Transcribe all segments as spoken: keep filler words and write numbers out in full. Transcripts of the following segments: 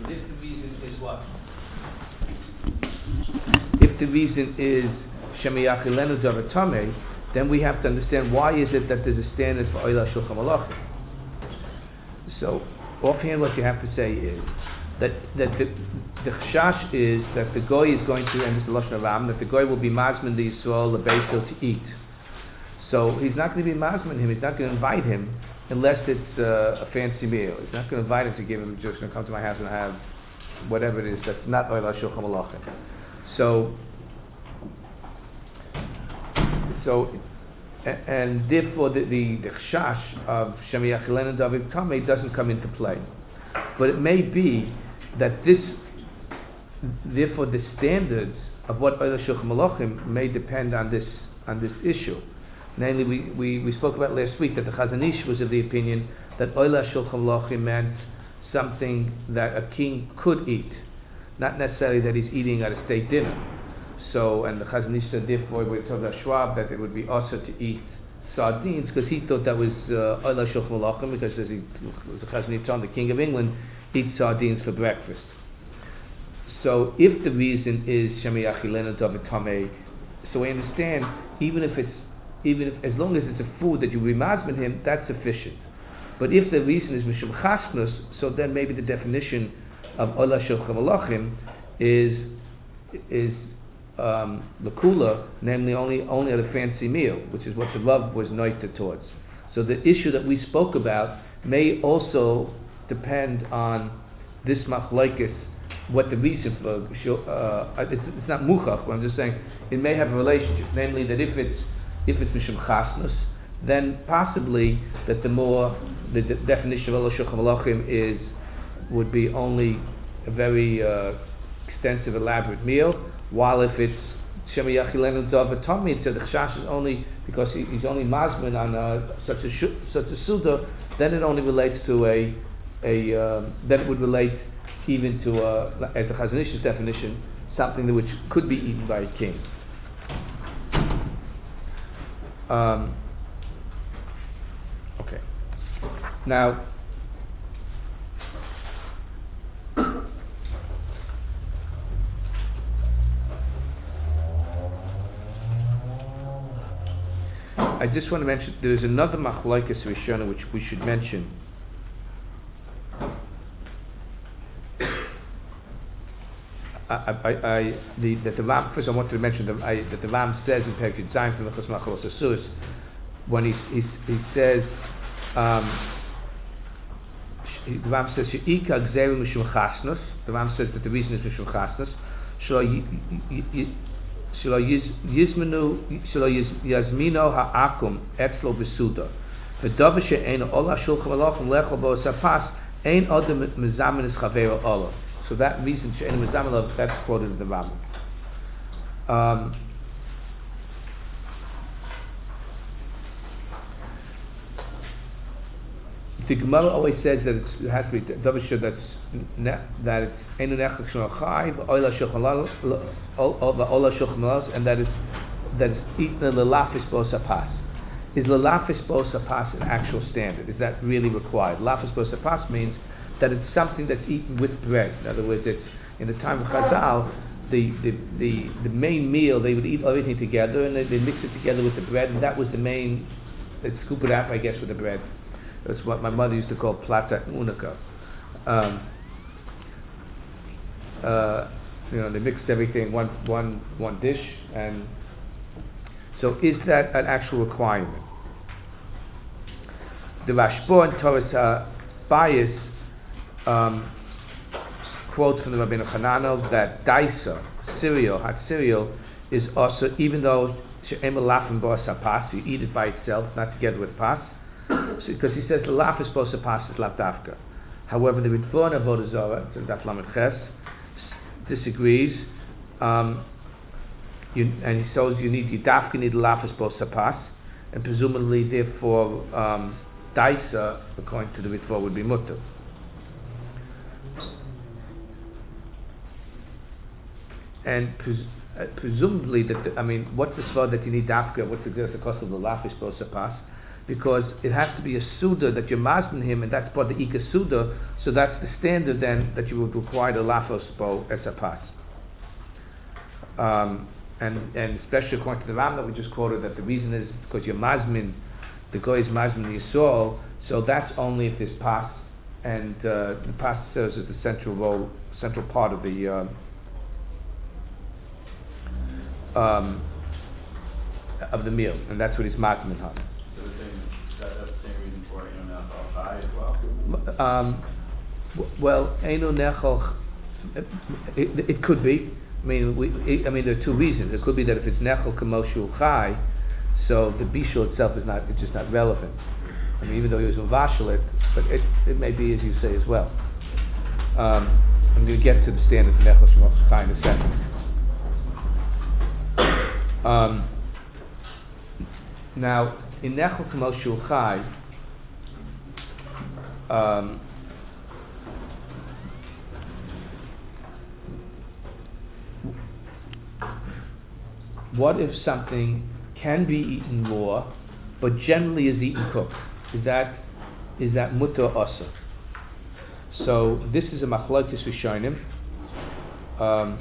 If the reason is what? If the reason is Shemiyachilenu Davatame, then we have to understand why is it that there's a standard for Oila Shulchan Malachim. So, offhand, what you have to say is that that the, the chashash is that the goy is going to, and this is the lashon of Ram, that the goy will be mazmin the Yisrael the Beisil to eat. So he's not going to be mazmin him. He's not going to invite him unless it's uh, a fancy meal. He's not going to invite him to give him just going to come to my house and have whatever it is that's not Oila Shulchan Malachim. So, so. And therefore, the the, the chashash of Shemiyachilenu and David Tameh doesn't come into play. But it may be that this, therefore, the standards of what Oila Shulchan Malachim may depend on this on this issue. Namely, we, we, we spoke about last week that the Chazon Ish was of the opinion that Oila Shulchan Malachim meant something that a king could eat, not necessarily that he's eating at a state dinner. So, and the Chazon Ish said, therefore, we told the Schwab that it would be also to eat sardines because he thought that was Oila Shulchan Malachim because as he, the Chazon Ish told the King of England eats sardines for breakfast. So, if the reason is Shemiyachilenu David Tameh, so we understand even if it's even if as long as it's a food that you remazmin him, that's sufficient. But if the reason is mishum chasnus, so then maybe the definition of Oila Shulchan Malachim is is Um, lakula, namely only only at a fancy meal, which is what the Rav was noted towards. So the issue that we spoke about may also depend on this machlokes, what the reason for. Uh, it's, it's not muchach, but I'm just saying it may have a relationship. Namely, that if it's if it's mishum chasnus, then possibly that the more the de- definition of Oila Shulchan Malachim is would be only a very uh, extensive, elaborate meal. While if it's Shemiyachilenu David Tameh, so the chashash is only because he, he's only mazmin on uh, such a sh- such a suda, then it only relates to a a um, then it would relate even to uh, as the Chazon Ish's definition, something which could be eaten by a king. Um, okay, now. I just want to mention there's another machlokes rishona which we should mention. I, I, I, the that the Ram first I wanted to mention that, I, that the Ram says in Perek Zayin from the Chosmachos Asus when he he, he says um, the Ram says she'ika gzerim mishum chasnus. The Ram says that the reason is mishum chasnus. Shelo yizminu shelo yazmino ha'akum etzlo besuda. V'davar she'ein Oila Shulchan Malachim lechol bo sapas ein odem mezamin es chavero ola. So that reason she'ein mezamin, that's quoted in the Rambam. Um, the Gemara always says that it's, it has to be davar that's ne, that it's einu nechak shel chai Oila Shulchan Malachim, and that it's that it's eaten in lelafis bo sapas. Is lelafis bo sapas an actual standard? Is that really required? Lelafis bo sapas means that it's something that's eaten with bread. In other words, it's in the time of Chazal, the the, the, the main meal they would eat everything together and they they mix it together with the bread, and that was the main. They'd scoop it out, I guess, with the bread. That's what my mother used to call plata unica. Um, uh, you know, they mixed everything one one one dish, and so is that an actual requirement? The Rashba and Torah's uh, bias um, quotes from the Rabbeinu Hananel that daisa, cereal, hot cereal, is also, even though she'em lafim bo sapas, you eat it by itself, not together with pas. So, because he says the laf is supposed to pass is lavdafka. However, the Ritva and Avodah Zarah, it's in Daf Lamed Ches, disagrees. Um, you, and he says you need yidafka need laf is supposed to pass, and presumably, therefore, um, daisa, according to the Ritva, would be mutter. And pres- uh, presumably, that the, I mean, what's the svar that you need dafka? What's the, the cost of the laf is supposed to pass? because it has to be a Suda that you're mazmin him, and that's part of the Ika Suda, so that's the standard then that you would require the Lafos Bo Esapas. Um, and, and especially according to the Ram that we just quoted, that the reason is because you're mazmin, the guy is mazmin Yisrael, so that's only if there's pas, and uh, the pas serves as the central role, central part of the uh, um, of the meal, and that's what he's mazmin on. So the same, that, that's the same reason for Eino Nechal Chai as well? Um, w- well, Eino Nechal, it, it could be. I mean, we, it, I mean, there are two reasons. It could be that if it's Nechal Kamoshu Chai, so the bishul itself is not, it's just not relevant. I mean, even though he was mavashal it, but it, it may be as you say as well. Um, I'm going to get to the standard for Nechal Kamoshu Chai in a second. Um, now, in Nechal Kamoshu Chai, um, what if something can be eaten raw, but generally is eaten cooked? Is that is that mutter asa? So this is a machlokes rishonim. Um,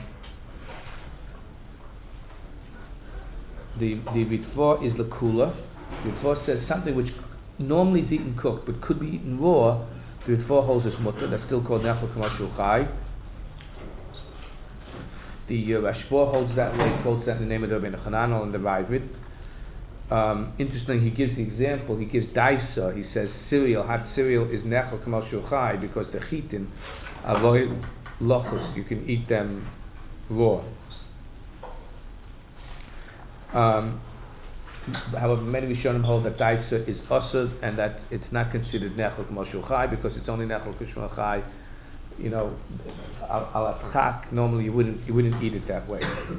the the Ritva is lakula. The Ritva says something which normally is eaten cooked, but could be eaten raw. The Ritva holds as mutter. That's still called nechal kamashul chai. The uh, Rashba holds that way, quotes that in the name of the Rabbeinu Chananel and the Ravid. Um, interesting, he gives the example, he gives daisa, he says cereal, hot cereal is nechal kamal shulchai because the chitin, avoid lochus, you can eat them raw. Um, however, many Rishonim hold that daisa is usud and that it's not considered nechal kamal shulchai because it's only nechal kishmachai. You know, al al atchak, normally you wouldn't you wouldn't eat it that way.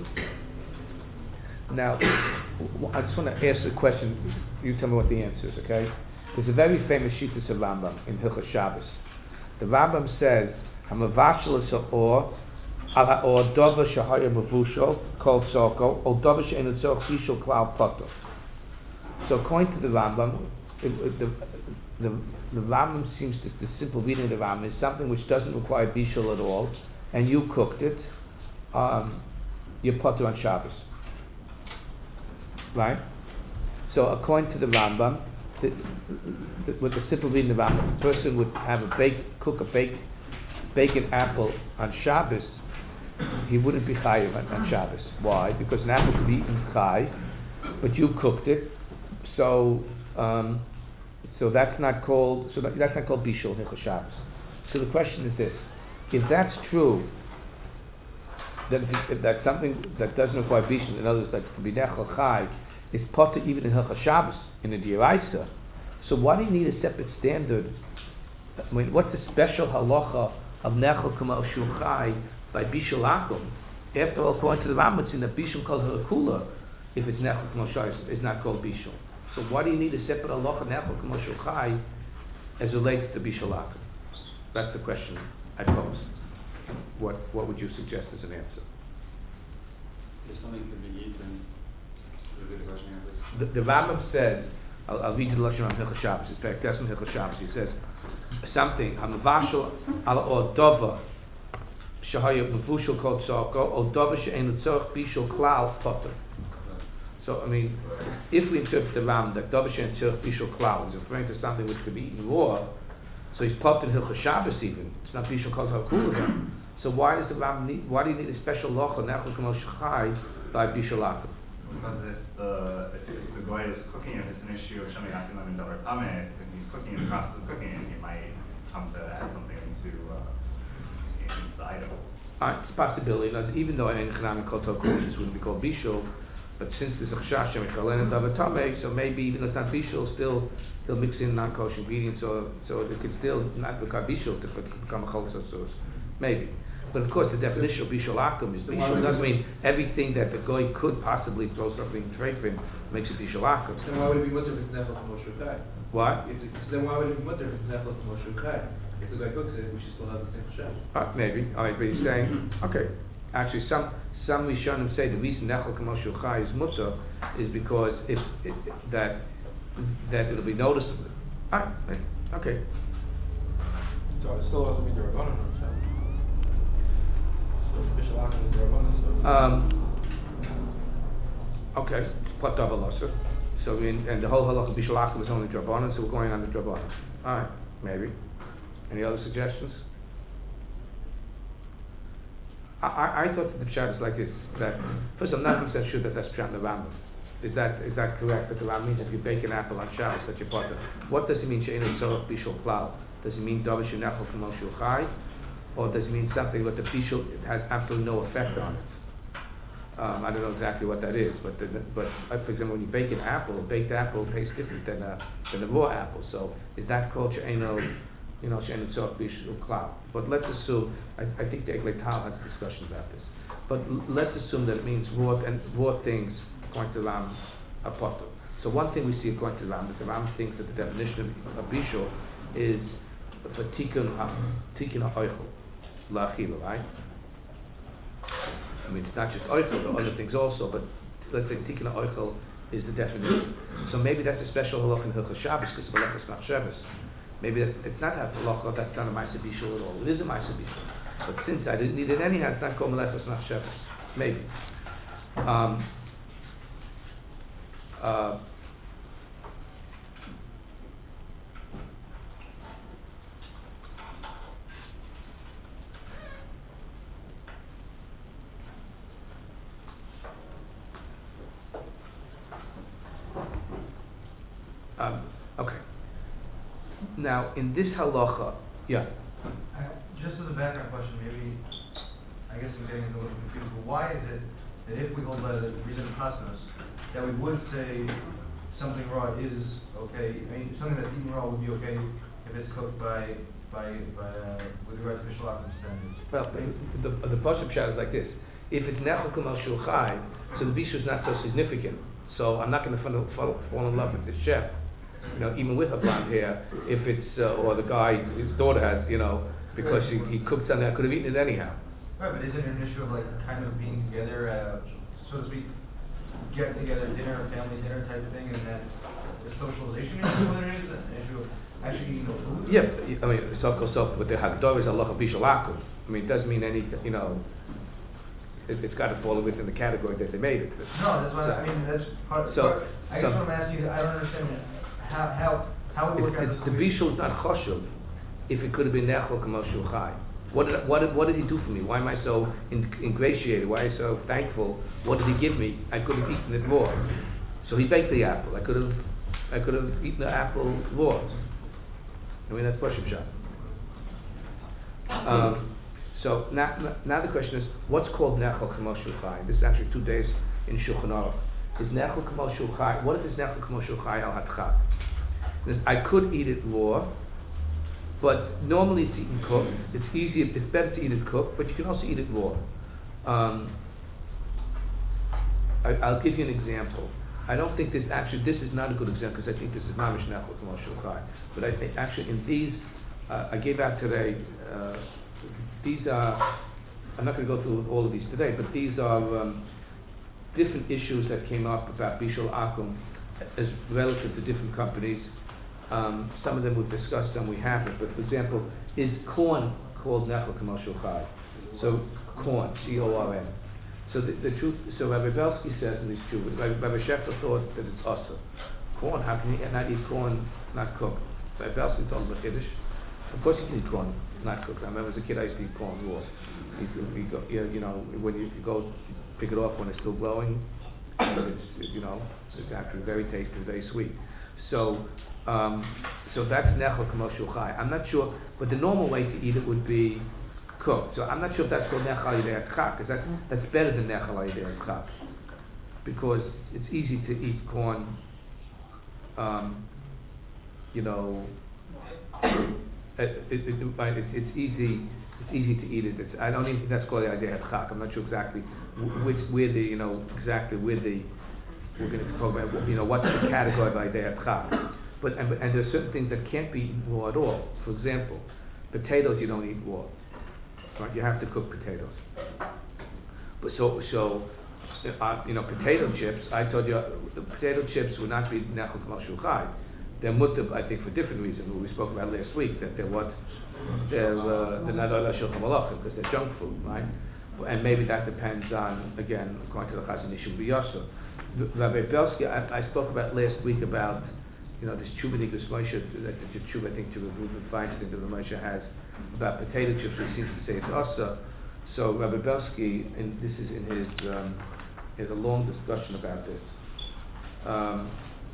Now, I just want to ask a question. You tell me what the answer is, okay? There's a very famous Shittas of Rambam in Hilchos Shabbos. The Rambam says, "Hamavashal ha'or al ha'or dova shahaya mavushal kol tzorko or dova she'enu tzorch bishul klal poto." So, according to the Rambam, it, it, the, the the Rambam seems to, the simple reading of the Rambam is something which doesn't require bishul at all, and you cooked it, um, you're potter on Shabbos. Right? So according to the Rambam, the, the, with the simple reading of the Rambam, a person would have a bake, cook a bake, bacon apple on Shabbos, he wouldn't be chayiv on, on Shabbos. Why? Because an apple could be eaten chai, but you cooked it, so um, so that's not called so that, that's not called bishul hilchos Shabbos. So the question is this: if that's true, that if, if that's something that doesn't require bishul, in other words, that could be nechal chai, is potter even in hilchos Shabbos in the diraisa. So why do you need a separate standard? I mean, what's the special halacha of nechal kamal shulchai by bishul akum? After all, according to the Rambam, it's in the bishul called halakula. If it's nechal kamal shulchai, it's not called bishul. So why do you need a separate halacha nechal kamal shulchai as relates to bishul akum? That's the question I pose. What what would you suggest as an answer? If something could be eaten, repeat the question here, please. The, the Rambam says, I'll, I'll read you the lashon on Hilchos Shabbos. It's back. That's in Hilchos Shabbos. He says something. Hamavashal al or dova shahaya mavushal kol tzorko or dova she'enu tzorch bishul klal potter. So I mean, if we interpret the Rambam that dova she'enu tzorch bishul klal is referring to something which could be eaten raw, so he's potter in Hilchos Shabbos even. It's not bishul kol tzorch. So why does the Rambam need? Why do you need a special locha nechal kamal shulchai by bishul akum? Because if the if, if the goy is cooking, if it's an issue of shemay afilam and davar tameh, if he's cooking in the process of cooking, he might come to add something into uh, into the item. Uh, it's a possibility. Even though in Chanami Kol Tov this wouldn't be called bishul, but since there's a chashash shemay chalen and davar tameh, so maybe even though it's not bishul, still he'll mix in non-kosher ingredients, so so it could still not become bishul to become a cholas sauce. Maybe. But of course, the definition of bishul akum is bishul. It doesn't mean everything that the goy could possibly throw something in treifin makes it bishul akum. So then why would it be mutter if it's nechal kamal shulchai? What? If the, so then why would it be mutter if it's nechal kamal shulchai? If the guy cooks it, we should still have the same chashash. Uh, maybe. All right, but he's saying, okay. Actually, some some Rishonim say the reason nechal kamal shulchai is mutter is because if it, that that it'll be noticeable. All right, okay. So it still doesn't mean they're abundant, so. So Bishul Akum is their abundant, so. Um, okay, Patav Alasa. So, in, and the whole halacha Bishul Akum is only Drabanan, so we're going on the Drabanan. All right, maybe. Any other suggestions? I, I, I thought that the chat is like this, that, first I'm not one hundred percent sure that that's Pshat in the Rambam. Is that, is that correct, that the Rambam means if you bake an apple on Shabbos, that you're Patav? What does it mean, She'enu Tzorach Bishul Klal? Does it mean Davar Shunechel K'mo Shul Chai? Or does it mean something that the Bishul, it has absolutely no effect on it? Um, I don't know exactly what that is, but the, but uh, for example, when you bake an apple, a baked apple tastes different than a than a raw apple. So is that called she'eno, you know, she'enu tzorach bishul klal? But let's assume, I, I think the Eglei Tal has a discussion about this. But l- let's assume that it means raw and raw things according to Ram are potter. So one thing we see according to Ram is the Ram thinks that the definition of, of bishul is for tikkun ha- tikkun ha'oichel la'achila, right? I mean, it's not just oichel, there are other things also, but let's say tikkun oichel is the definition. So maybe that's a special halach in Hilchos Shabbos because of halachas nach Shabbos. Maybe that's, it's not a halacha, that's not a ma'aseh bishul at all. It is a ma'aseh bishul. But since I didn't need it anyhow, it's not called halachas nach Shabbos. Maybe. Um, uh, Um, okay. Now, in this halacha, yeah. I- Just as a background question, maybe, I guess I'm getting a little confused, but why is it that if we hold by the reason of Cosmos, that we would say something raw is okay, I mean, something that's eaten raw would be okay if it's cooked by, by, by, uh, with regard to Bishul Akum standards? Well, the the Pashup shot is like this: if it's nechel k'mal shul chai, so the bishul is not so significant. So I'm not going to fall, fall, fall in love with the chef, you know, even with a blonde hair. If it's uh, or the guy, his daughter has, you know, because he, he cooked something, I could have eaten it anyhow. Right, but isn't it an issue of like kind of being together, uh, so to speak, get together dinner, family dinner type of thing, and that the socialization issue, whether it is an issue of actually eating the food? Yeah, I mean, so so with the hagdor is Allah bishul akum. I mean, it doesn't mean anything, you know. It, it's got to fall within the category that they made it. No, that's what I I mean, that's part, So- part, I guess so- what I'm asking is, I don't understand how, how, how would It's, work out it's, this the week? bishul is not choshev if it could have been nechel k'mal shul chai. What did, what, did, what did he do for me? Why am I so in, ingratiated? Why am I so thankful? What did he give me? I could have eaten it raw. So he baked the apple. I could have I could have eaten the apple raw. I mean, that's Pashup shot. Um, so now, now the question is, what's called nechel k'mal shul chai? This is actually two days in Shulchan Aruch. Is nechel k'mal shul chai? What if it's nechel k'mal shul chai al hatchak? I could eat it raw, but normally it's eaten cooked. It's easier, it's better to eat it cooked, but you can also eat it raw. Um, I, I'll give you an example. I don't think this actually, this is not a good example because I think this is mamish nechel k'mal shul chai. But I think actually in these, uh, I gave out today, uh, these are, I'm not going to go through all of these today, but these are um, different issues that came up about Bishul Akum as relative to different companies. Um, some of them we've discussed, some we haven't. But for example, is corn called nechel k'mal shul chai? So corn, C O R N. So the, the truth, so Rabbi Belsky says in these two, Rabbi, Rabbi Sheffer thought that it's also corn. How can you not eat corn not cooked? Rabbi Belsky told him a Kiddush. Of course you can eat corn not cooked. I remember as a kid I used to eat corn raw. You, you, go, you, you know, when you, you go pick it off when it's still glowing, it's, you know, it's actually very tasty, very sweet. So, um, so that's nechel k'mal shul chai. I'm not sure, but the normal way to eat it would be cooked. So I'm not sure if that's called nechel al yedei hatchak, because that's that's better than nechel al yedei hatchak, because it's easy to eat corn. Um, you know, it, it, it, it, it's easy. It's easy to eat it. It's, I don't even think that's called the yedei hatchak. I'm not sure exactly which where the you know exactly where the we're going to talk about, you know, what's the category of yedei hatchak. But and, and there are certain things that can't be eaten raw at all. For example, potatoes you don't eat raw. Right? You have to cook potatoes. But so so uh, you know, potato chips, I told you, uh, potato chips would not be nechel k'mal shul chai. They're mutter, I think, for different reasons. What we spoke about last week, that they're what, they're, uh, they're not ola shulchan malachim, because they're junk food, right? And maybe that depends on, again, according to the Chazon Ish b'yasser. Rabbi Belsky, I, I spoke about last week about, you know, this tshuva nigus Moshe, that the tshuva, I think, to Reuben Feinstein that the Moshe has about potato chips, which seems to say it's asa. So Rabbi Belsky, and this is in his, um, has a long discussion about this. Um,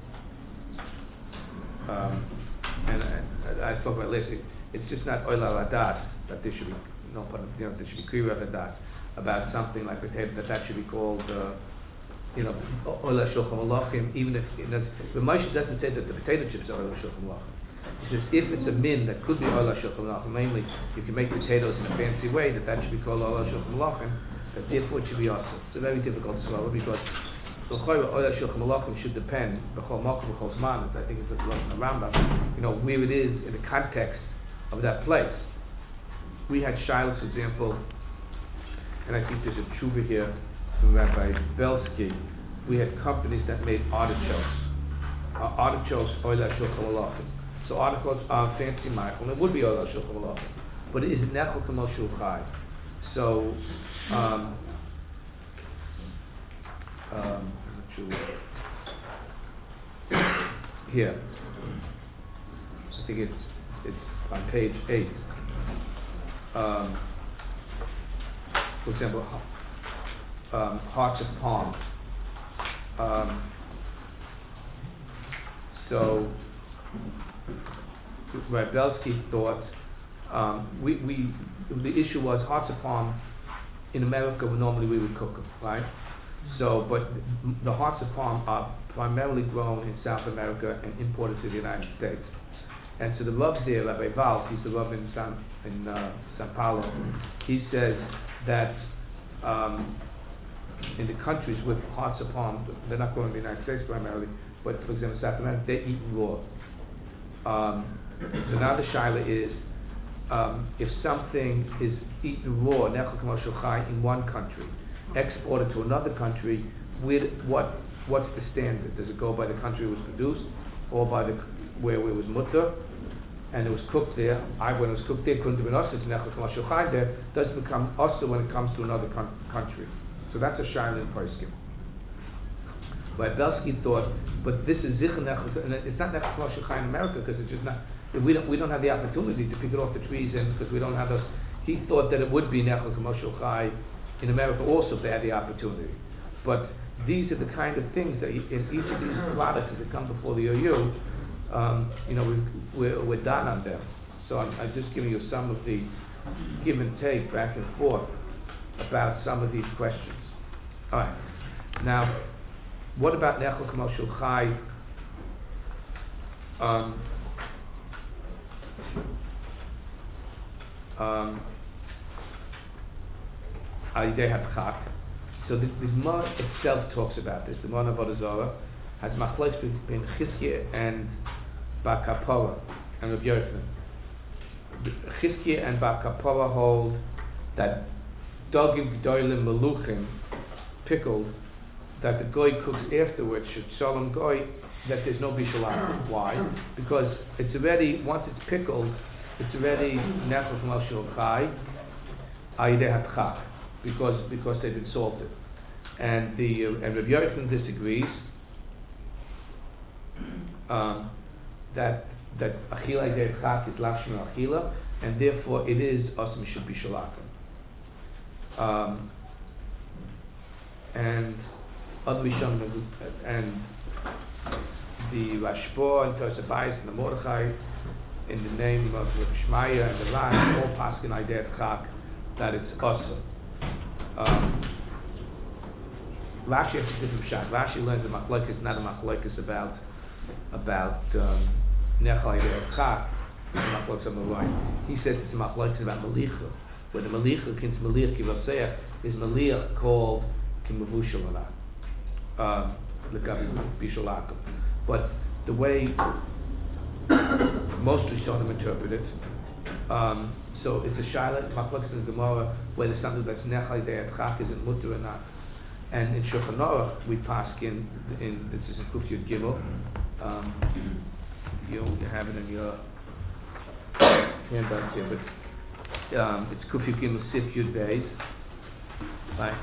um, and I, I spoke about last week. It's just not oila ladat that there should be no, you know, there should be kriya ladat about something like potato, that that should be called, uh, you know, oila shulchan malachim. Even if, you know, the Moshe doesn't say that the potato chips are oila shulchan malachim. He says if it's a min that could be oila shulchan malachim, mainly you can make potatoes in a fancy way, that that should be called oila shulchan malachim. That therefore it should be also. It's a very difficult swallow because the oila shulchan malachim should depend b'chol makom b'chol zman. I think it's the Rambam. You know where it is in the context of that place. We had Shiloh, for example, and I think there's a tshuva here from Rabbi Belsky. We had companies that made artichokes. Uh, artichokes oila shulchan malachim. So artichokes are fancy ma'achal. It would be oila shulchan malachim, but it is nechel k'mal shul chai. So. Um, um, I'm not sure. Here, I think it's it's on page eight. Um, for example, um, hearts of palm. Um, so, Rabbi Belsky thought um, we we the issue was hearts of palm. In America, normally we would cook them, right? So, but the hearts of palm are primarily grown in South America and imported to the United States. And so the Rav there, Rabbi Val, he's the Rav in San in uh, Sao Paulo. He says that um, in the countries with hearts of palm, they're not grown in the United States primarily, but for example, South America, they eat raw. Um, so now the shaila is. Um, if something is eaten raw, nechel k'mal shul chai, in one country, exported to another country, with what what's the standard? Does it go by the country it was produced, or by the where it was mutter, and it was cooked there? I when it was cooked there, couldn't have been usher to nechel k'mal shul chai there. Does it become usher when it comes to another con- country? So that's a shaila in Poskim. But Belsky thought, but this is zichur nechel, and it's not nechel k'mal shul chai in America because it's just not. We don't we don't have the opportunity to pick it off the trees, and because we don't have those. He thought that it would be nechel k'mal shul chai in America also if they had the opportunity. But these are the kind of things that in each of these products that come before the O U, um, you know, we, we're we're done on them. So I'm, I'm just giving you some of the give and take back and forth about some of these questions. All right. Now, what about nechel k'mal shul chai? Um, Um, so the, the Gemara itself talks about this. The Gemara Avodah Zarah has machlokes between Chizkiah and Bar Kapara and Rabbi Yochanan. Chizkiah and Bar Kapara hold that dogim gdolim meluchim, pickled, that the goy cooks afterwards should shalom goy, that there's no bishalah. Why? Because it's already, once it's pickled, it's already nechel k'mal shul chai ayidei hatchak, because because they've been salted, and the uh, and Rabbi Yochanan disagrees um, that that achila ayidei hatchak is lashon achila, and therefore it is asim should be shalakim. Um, and other Rishon and the Rashba and Tosafos and the Mordechai, in the name of the Shmaya and the Ran, all paskin ayidei chak, that it's awesome. Um, Rashi has a different shot. Rashi learns a machlokes, not a machlokes about about um, nechel ayidei chak. Machlokes on the right. He says it's a machlokes about malicha, where the malicha kins maliach kivaseach is maliach called kimavushal or not. Um, but the way most Rishonim interpret it, um, so it's a shaila machlokes in the Gemara whether something that's nechal ayidei chak is it mutter or not. And in Shulchan Aruch, we paskin in, this is in Kuf Yud Gimel, um, you, you have it in your handouts here, but um, it's Kuf Yud Gimel Sif Yud Beis, right?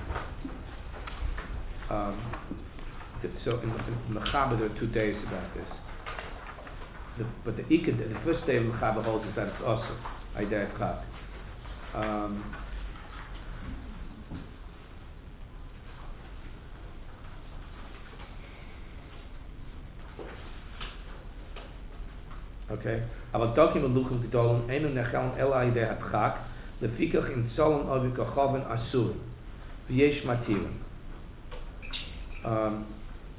Um, th- so in, in Mechaber there are two days about this. The, but the Ikad, the first day of Mechaber holds is that it's also Aidei Chag. Um, Okay. Aber dokim meluchim gedolem einu necheln ela idei hatchak lefikach in tzolem ovi kochoven asur v'yesh matirim. Um,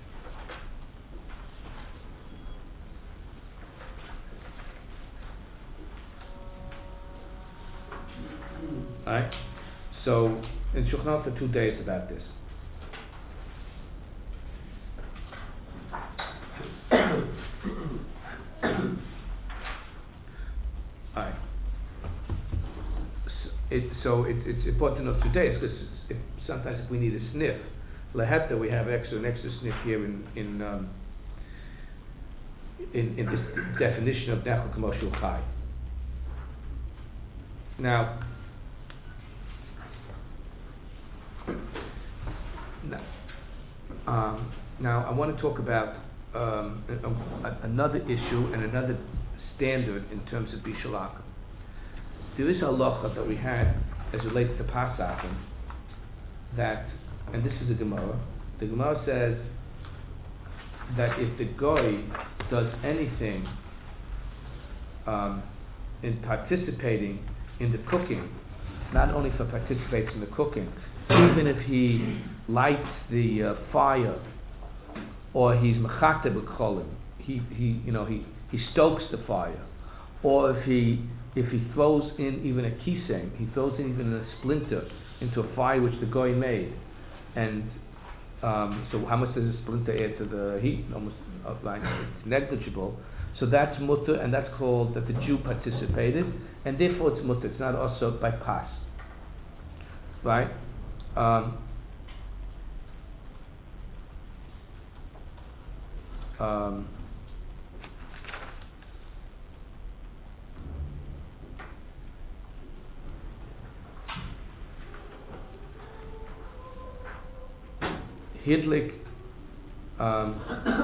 Alright? So in Shulchan Aruch there are two days about this. Alright. So, it, so it, it's important to know two days because if, sometimes if we need a sniff, leheta we have extra an extra sniff here in in um, in, in this definition of nechel commercial chai. Now, now, um, now I want to talk about um, a, a, another issue and another standard in terms of Bishalaka. There is a halacha that we had as relates to Pasachim that, and this is a Gemara, the Gemara says that if the goy does anything um, in participating in the cooking, not only for participates in the cooking, even if he lights the uh, fire or he's mechate b'cholim, he he you know he he stokes the fire, or if he if he throws in even a kiseng, he throws in even a splinter into a fire which the goy made, and um, so how much does a splinter add to the heat? Almost uh, like it's negligible. So that's mutter, and that's called that the Jew participated, and therefore it's mutter. It's not also by pas, right? Um, um, Hidlik um,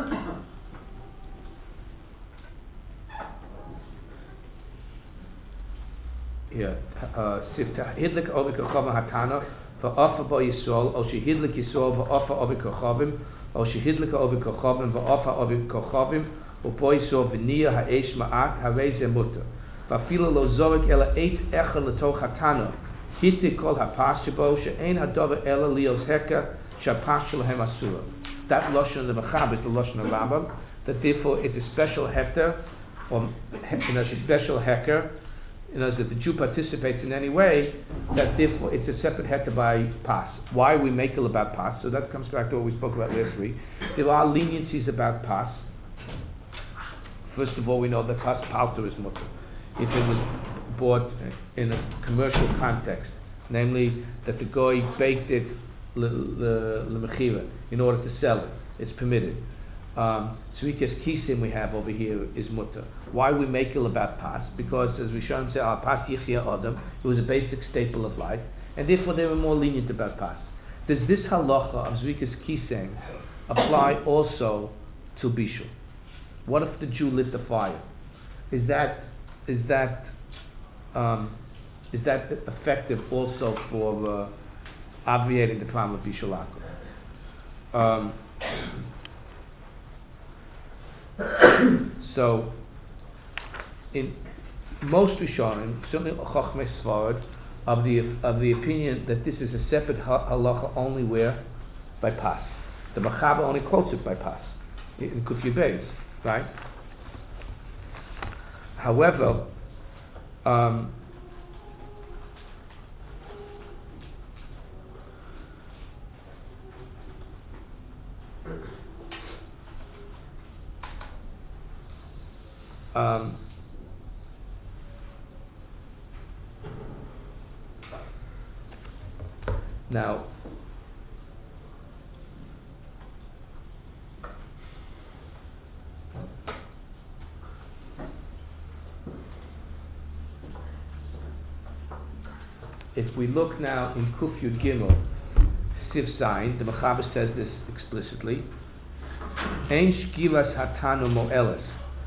yeah, Sifta Hidlik Ovik Kochavim Hatana for Offer Bo Yisrael, or she Hidlik Yisrael for Offer Ovik Kochavim, or she Hidlik Ovik Kochavim for Offer Ovik Kochavim, or Bo Yisrael V'Niyah Ha'esh Ma'at Harei Ze Mutter. V'Afilo Lo Zorek Ela Eit Echel L'Toch Hatana Hitik Kol HaPas Shebo She'ein Hadover Ela Lios Heker Shapash Shelahem Asura. That lashon of the Mechaber is the lashon of Rambam. That therefore it's a special heter, or you know, a special heker. You know, that the Jew participates in any way. That therefore it's a separate heter by pas. Why we make it about pas? So that comes back to what we spoke about last week. There are leniencies about pas. First of all, we know that pas palter is mutter. If it was bought in a commercial context, namely that the goy baked it l'mechira in order to sell it, it's permitted. Um, Tzvikas kisim we have over here is mutter. Why we make it about pas? Because as we show him say, ah, pas yichya adam, it was a basic staple of life, and therefore they were more lenient about pas. Does this halacha of Zvikas kisem apply also to bishul? What if the Jew lit the fire? Is that is that um, is that effective also for uh, obviating the problem of bishul akum? Um, so, in most Rishonim, certainly Chachmei Sfarad, of the of the opinion that this is a separate halacha only where by pas. The Mechaber only quotes it by pas in Kuf Yud Beis, right? However, um, um, now if we look now in Kuf Yud Gimel, Siv Zayin, the Mechaber says this explicitly. Ein shkiras hatanu mo'eles.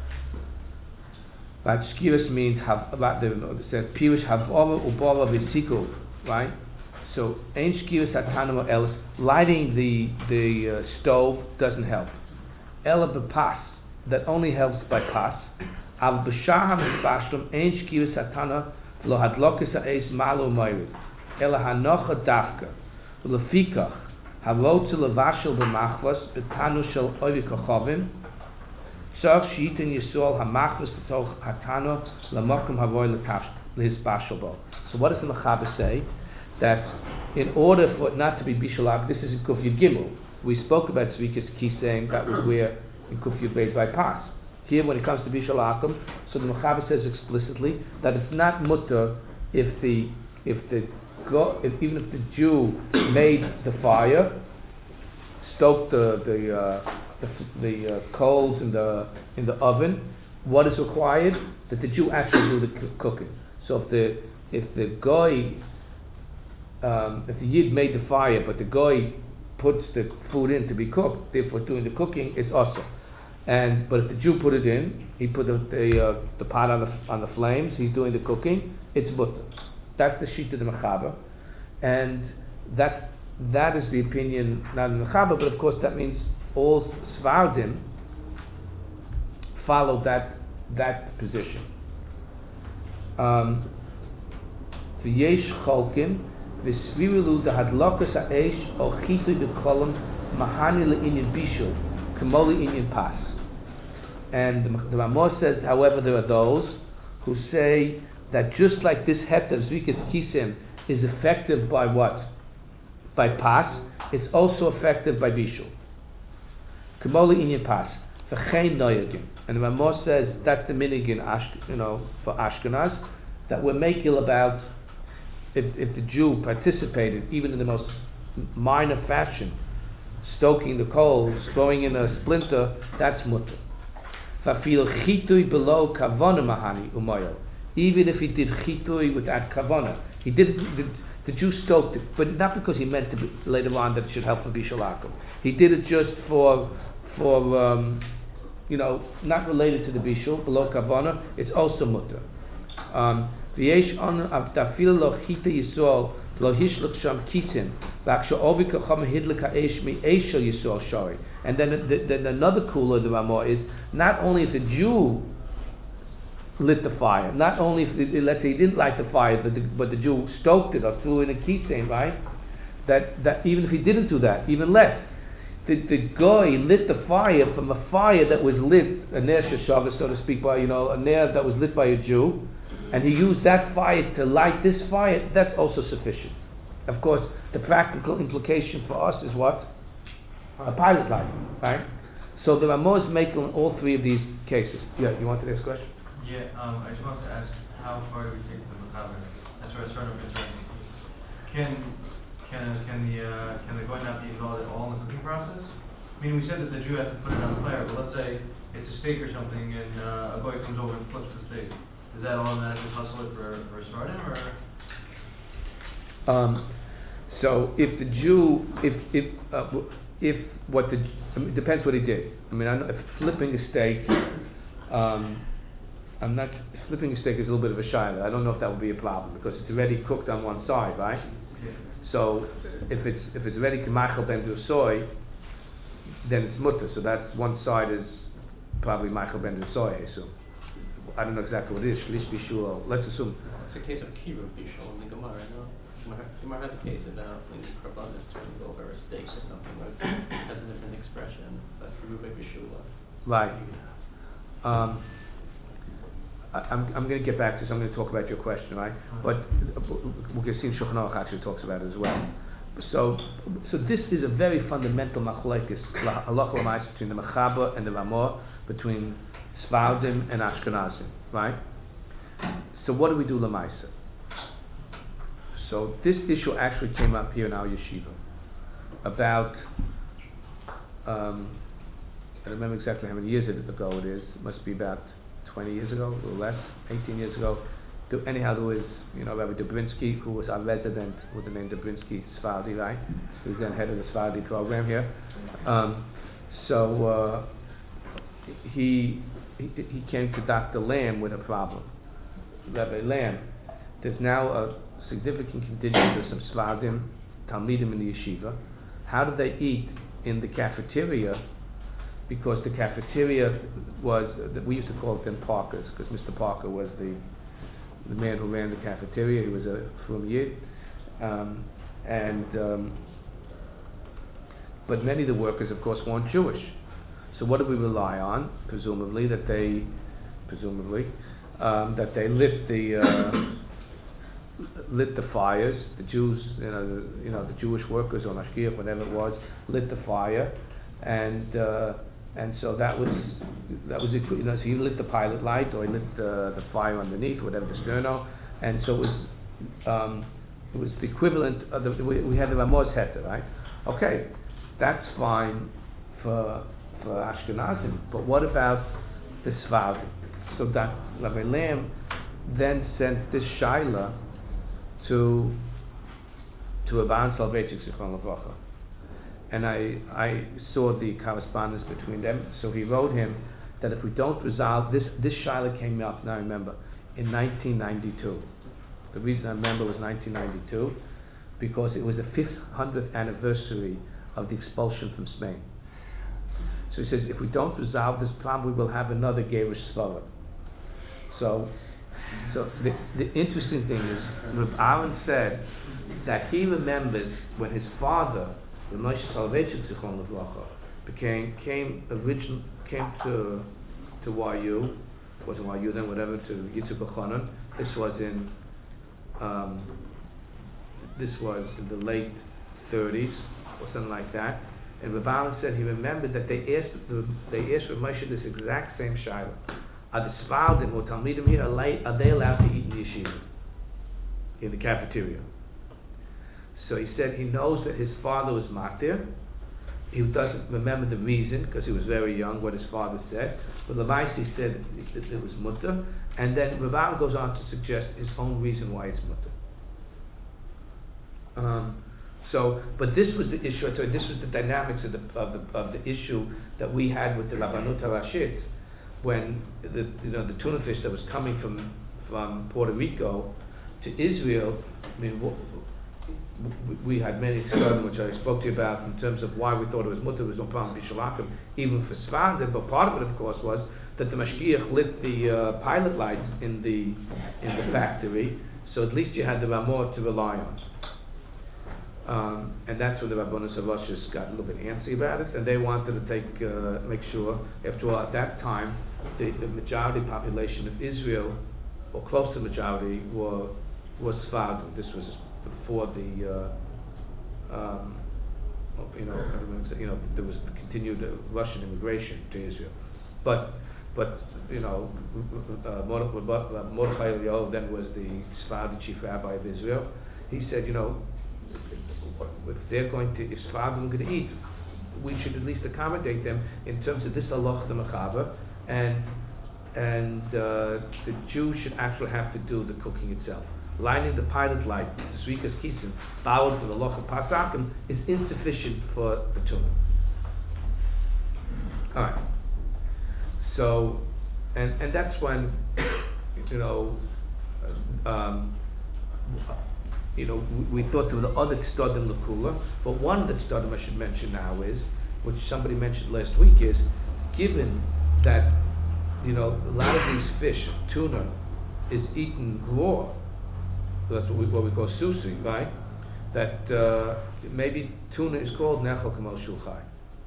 Right, shkiras means have about the it says pirish havora ubora v'sikul, right? So ein shkiras hatanu mo'eles. Lighting the the uh, stove doesn't help. Ela b'pas, that only helps by pas. Av b'shaham b'shlum ein shkiras hatana lo hadlokes ha'eis malu mo'eres. Ela hanocha dafka. Lefikach harotze levashel b'machvos betanu shel ovi kochovim tzarich sheyitin yisrael hamachvos b'toch hatano lamokum havoy lehispashel bo. So what does the Mechaber say? That in order for it not to be bishalak, this is in Kuf Yud Gimel. We spoke about Tzvikas Kisayim, that was where in Kuf Yud Beis by pas. Here, when it comes to bishalakim, so the Mechaber says explicitly that it's not mutter if the if the Go, if, even if the Jew made the fire, stoked the the uh, the, the uh, coals in the in the oven, what is required? That the Jew actually do the c- cooking. So if the if the goy um, if the Yid made the fire, but the goy puts the food in to be cooked, therefore doing the cooking is also. And but if the Jew put it in, he put the the, uh, the pot on the on the flames, he's doing the cooking, it's mutter. That's the sheet of the Mechaber, and that's that is the opinion not in the Mechaber, but of course that means all Svardim follow that that position. Um, the Yesh Cholkin, the Svirilu the Hadlokas Ha'esh or Chitu the Kolum Mahani le'inyan Bishul Kamoli inyan Pas. And the, the Ramah says, however, there are those who say that just like this het of Zvikas Kisim is effective by what? By pas, it's also effective by bishul. Kamoli inyan pas, v'chein noyagim. And the Ramah says that's the minig in Ash, you know, for Ashkenaz, that we're making about if if the Jew participated even in the most minor fashion, stoking the coals, throwing in a splinter, that's mutter. Fafil chitui below kavana mahani umoyel. Even if he did chitui without kavana, he did the, the Jew stoked it, but not because he meant to be, later on that it should help for bishalakum. He did it just for for um, you know, not related to the bishul below kavana. It's also mutter. V'yesh on av tafil lo chita yisrael lo hishluk sham kitin v'aksha ovi kacham hidlik ha'esh mi esh shel yisrael shari. And then the, then another cooler of the Ramah is not only if the Jew lit the fire, not only if the, let's say he didn't light the fire, but the, but the Jew stoked it or threw in a kitin, right? That that even if he didn't do that, even less. The, the guy lit the fire from a fire that was lit, a ner sheshavah, so to speak, by, you know, a ner that was lit by a Jew, and he used that fire to light this fire, that's also sufficient. Of course, the practical implication for us is what? A pilot light, right? So the Ramah is making all three of these cases. Yeah, you wanted to ask a question? Yeah, um, I just wanted to ask, how far do we take the Mechaber? That's where I started with concern. Can can can the uh, can the goy not be involved at all in the cooking process? I mean, we said that the Jew has to put it on the fire, but let's say it's a steak or something, and uh, a goy comes over and flips the steak. Does that automatically hustle it for for a start or? Um, so if the Jew, if if uh, if what the I mean, it depends what he did. I mean, I know if flipping a steak, um, I'm not flipping a steak is a little bit of a shiloh. I don't know if that would be a problem because it's already cooked on one side, right? Yeah. So if it's if it's already kamachal ben soy, then it's mutter. So that's one side is probably machal ben soy. So I don't know exactly what it is. Shlish bishul. Let's assume. It's a case of kiruv bishul in the Gemara, no? You might have the case about in Karbanis turning over a steak or something, but it has a different expression. But kiruv bishul. Right. Um, I, I'm I'm going to get back to this. I'm going to talk about your question, right? But we'll get see Shulchan Aruch actually talks about it as well. So, so this is a very fundamental machlekes halacha l'maaseh between the Mechaber and the Ramah, between Sfardim and Ashkenazim, right? So, what do we do l'maaseh? So, this issue actually came up here in our yeshiva about. Um, I don't remember exactly how many years ago it is. It must be about twenty years ago, a little less, eighteen years ago. there, anyhow, there was, you know, Rabbi Dobrinsky, who was our resident with the name Dobrinsky Sephardi, right? He was then head of the Sephardi program here. Um, so uh, he, he he came to Doctor Lamb with a problem. Rabbi Lamb, there's now a significant contingent of some Sephardim, Talmidim in the yeshiva. How do they eat in the cafeteria? Because the cafeteria was, we used to call it then Parker's, because Mister Parker was the the man who ran the cafeteria. He was a from Yid, um, and um, but many of the workers, of course, weren't Jewish. So what do we rely on? Presumably that they, presumably, um, that they lit the uh, lit the fires. The Jews, you know, the, you know, the Jewish workers or mashgiach, whatever it was, lit the fire, and uh, and so that was that was you know, so he lit the pilot light or he lit the, the fire underneath, whatever the sterno, and so it was um, it was the equivalent of the we, we had the Ramos Heter, right? Okay, that's fine for for Ashkenazim, but what about the Sephardim? So that Rabbi Lamb then sent this shaila to to Rabban Soloveitchik Zichron Levracha, and I I saw the correspondence between them. So he wrote him that if we don't resolve this, this shaila came up. Now I remember in nineteen ninety-two. The reason I remember was nineteen ninety-two because it was the fifth hundredth anniversary of the expulsion from Spain. So he says, if we don't resolve this problem, we will have another Gerish Sfarad. So, so the, the interesting thing is, Reb Aaron said that he remembers when his father, the Moshe Soloveitchik Zichron Levracha, became came original came to to Y U, wasn't Y U then, whatever, to Yitzhak B'Chanan. This was in um, this was in the late thirties or something like that. And Reb Aaron said he remembered that they asked they asked Reb Moshe this exact same shaila: are the Sephardim or Talmidim here are, late, are they allowed to eat in the yeshiva, in the cafeteria? So he said he knows that his father was matir. He doesn't remember the reason because he was very young what his father said. But Levaisi said it, it, it was mutter, and then Reb Aaron goes on to suggest his own reason why it's mutter. Um, So, but this was the issue. So this was the dynamics of the of the of the issue that we had with the Rabbanut Harashit, when the you know the tuna fish that was coming from from Puerto Rico to Israel. I mean, we, we had many discussions which I spoke to you about in terms of why we thought it was mutter. There was no problem with Bishalakim, even for Sephardim. But part of it, of course, was that the mashgiach lit the uh, pilot lights in the in the factory, so at least you had the Ramor to rely on. Um, and that's where the Rabbanos of Rosh's got a little bit antsy about it, and they wanted to take, uh, make sure, after all, at that time, the, the majority population of Israel, or close to majority, were was Sephardim. This was before the, uh, um, you know, you know, there was continued uh, Russian immigration to Israel, but, but you know, uh, Mordechai Eliyahu then was the Sephardi chief rabbi of Israel. He said, you know, if they're going to, if Sephardim are going to eat, we should at least accommodate them in terms of this halach the mechaber, and and uh, the Jew should actually have to do the cooking itself. Lighting the pilot light, the Srikas Kisim, bowed for the halach of Pasakim, is insufficient for the tuna. All right. So, and and that's when, you know, um, you know, we, we thought there were the other Tzadim L'Kula, but one of the Tzadim I should mention now is, which somebody mentioned last week, is given that, you know, a lot of these fish, tuna, is eaten raw. That's what we, what we call sushi, right? That uh, maybe tuna is called Nechel K'mo Shul Chai.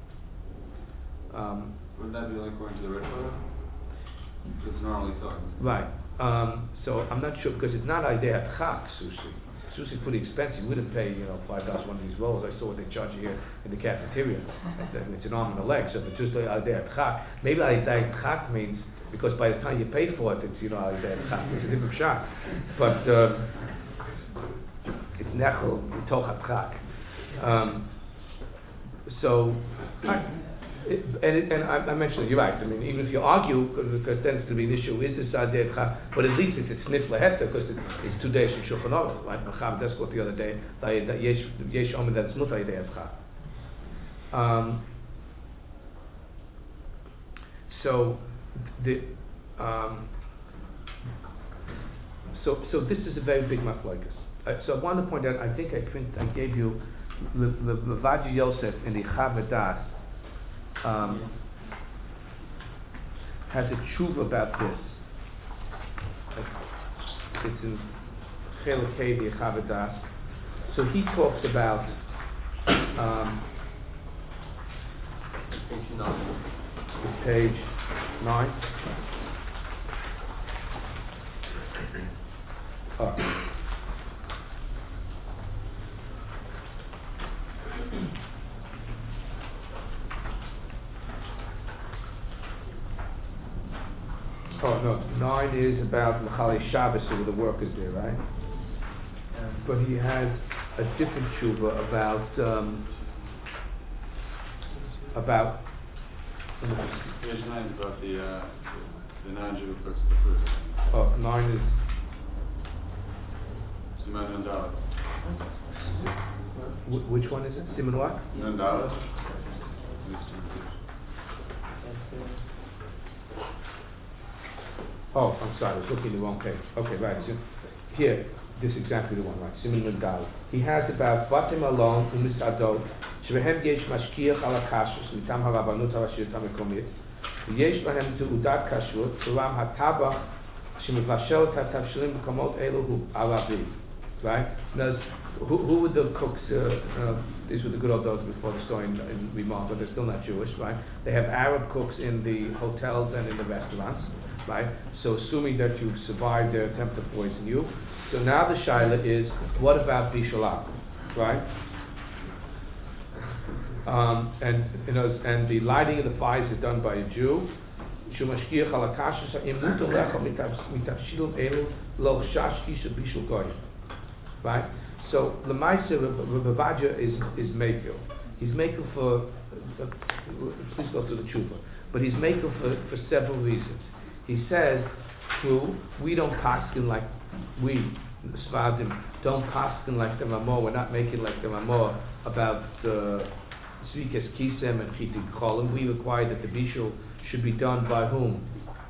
Um, Wouldn't that be like going to the red photo? It's normally thought. Right. Um, so I'm not sure because it's not idea chak sushi. Sushi is pretty expensive. We didn't pay, you know, five dollars one of these rolls. I saw what they charge you here in the cafeteria. It's an arm and a leg. So if it's just idea chak, maybe idea chak means because by the time you pay for it, it's you know idea chak. It's a different shot. But um, it's nechel tochat chak. Um, so. I, It, and it, and I, I mentioned it, you're right. I mean, even if you argue, because then it's going to be an issue, is this adeh cha? But at least it's a snif leheta, because it, it's two days in Shulchan Aruch, right? Mechaber, that's what the other day, that that yesh yesh omer that's mutar adeh cha. Um. So, the um. So so this is a very big machlokes. Uh, so I want to point out. I think I print. I gave you Levadia Yosef in the Chavadas. Um, has a tshuva about this. It's in Chelekei the Chavadas. So he talks about um, Page nine. page nine. Oh. Oh no, nine is about Mechalei Shabbos, who the workers there, right? But he had a different tshuva about um, about. Page nine is about the, uh, the non-Jew who cooks the food. Oh, nine is. Siman Nun Dalet. Wh- which one is it? Simon what? Nun Dalet. Oh, I'm sorry, I was looking at the wrong page. Okay, right. So here, this is exactly the one, right? Simon Mendal. He has about Batim Alon Umisadot, Shvehem Yesh Mashkiach Ala Kashrus, Mitam HaRabbanut HaRashiyot HaMekomit, Yesh Bahem Teudat Kashrut, Turam HaTabach, Shemivashel HaTavshilim B'kamot Elohu Arabi. Right? Now, who, who were the cooks? Uh, uh, these were the good old days before the story in, in Rimon, but they're still not Jewish, right? They have Arab cooks in the hotels and in the restaurants, right? So assuming that you survived their attempt to poison you. So now the shaila is, what about Bishalak, right? Um, and you know, and the lighting of the fires is done by a Jew. Shumashkiach ala kashrus imuto lecha mitavshilum elu lo shash isha bishul goyim. Right? So the Ma'aser Rebbe is is makel. He's makel for uh, please go to the tshuva. But he's makel for, for several reasons. He says, true, we don't paskin like we the Sfadim don't paskin like the Ramah. We're not making like the Ramah about the Zvikas Kisem and Chitik Cholim. We require that the bishul should be done by whom?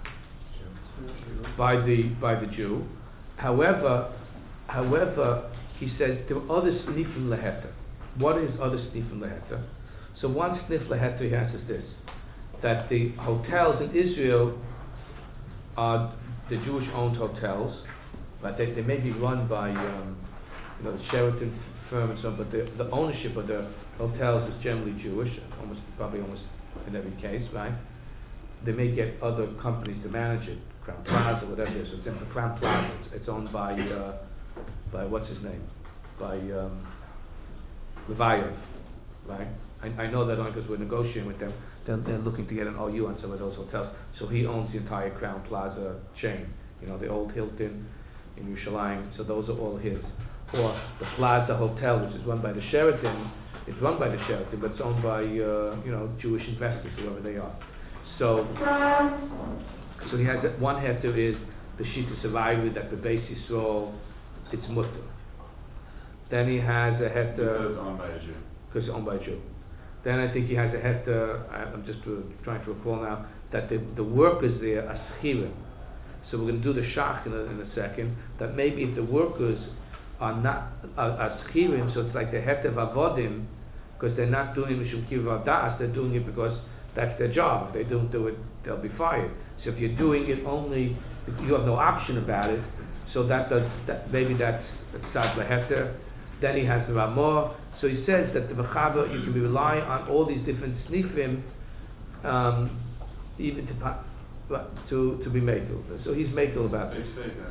By the by the Jew. However. However, he says there are other snifim leheta. What is other snifim leheta? So one snif leheta he has is this: that the hotels in Israel are the Jewish-owned hotels, but they, they may be run by um, you know the Sheraton firm and so on, but the, the ownership of the hotels is generally Jewish, almost probably almost in every case, right? They may get other companies to manage it, Crown Plaza, whatever it is. So it's in Crown Plaza. It's, it's owned by. Uh, by what's his name, by um, Levayev, right? I, I know that only because we're negotiating with them. They're, they're looking to get an O U on some of those hotels. So he owns the entire Crown Plaza chain. You know, the old Hilton in Yerushalayim. So those are all his. Or the Plaza Hotel, which is run by the Sheraton. It's run by the Sheraton, but it's owned by uh, you know Jewish investors, whoever they are. So, so he has that one heter is the Shita Survivor that the base Yisrael. It's mutter. Then he has a heter. Because it's owned by a Jew. Because it's owned by a Jew. Then I think he has a heter. I'm just uh, trying to recall now that the, the workers there are schirim. So we're going to do the shach in a, in a second. That maybe if the workers are not are, are schirim, so it's like the heter avodim, because they're not doing it mishum kiv das. They're doing it because that's their job. If they don't do it, they'll be fired. So if you're doing it only, if you have no option about it. So that does that maybe that's tzad leheter. Then he has the Ramah. So he says that the Mechaber you can be relying on all these different snifim, um, even to to to be makel. So he's makel about this.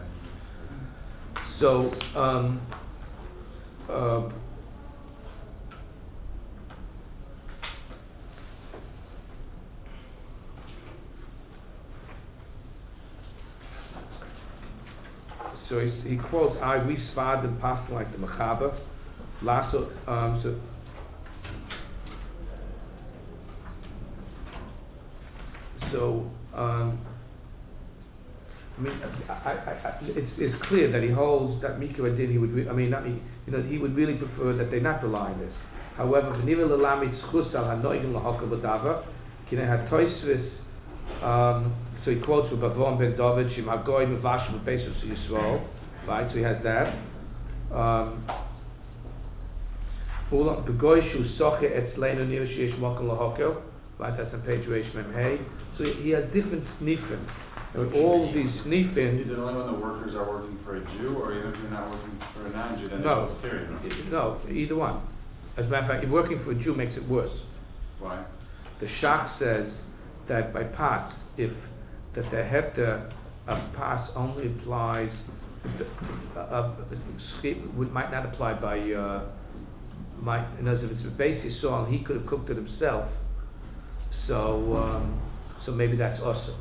So um, uh, So he, he quotes, "I we spad and passed like the Mechaber, lasso." Um, so so, um, I mean, I, I, I, it's, it's clear that he holds that Mikra Din, he would, re- I mean, not, he, you know, he would really prefer that they not rely on this. However, v'nivel l'lamid schus al hanoigim l'hokal b'davar, kinei hatoisvis, um, so he quotes from Bavon ben David, Shim hagoy mevash mepesus Yisrael, right, so he has that. Um, Ulam begoy shu soche etzleinu nir sheyesh mokel l'hokel, right, that's on page Reish Mem Hey. So he, he has different snifim. And all these snifim. Is it only when the workers are working for a Jew, or even if you're not working for a non-Jew, then No, it's period? no, either one. As a matter of fact, if working for a Jew makes it worse. Why? The Shach says that by Pas, if that the hefter of Pas only applies, uh, uh, would might not apply by, uh, might, in other words, if it's a base Yisrael, he could have cooked it himself. So, um, so maybe that's also.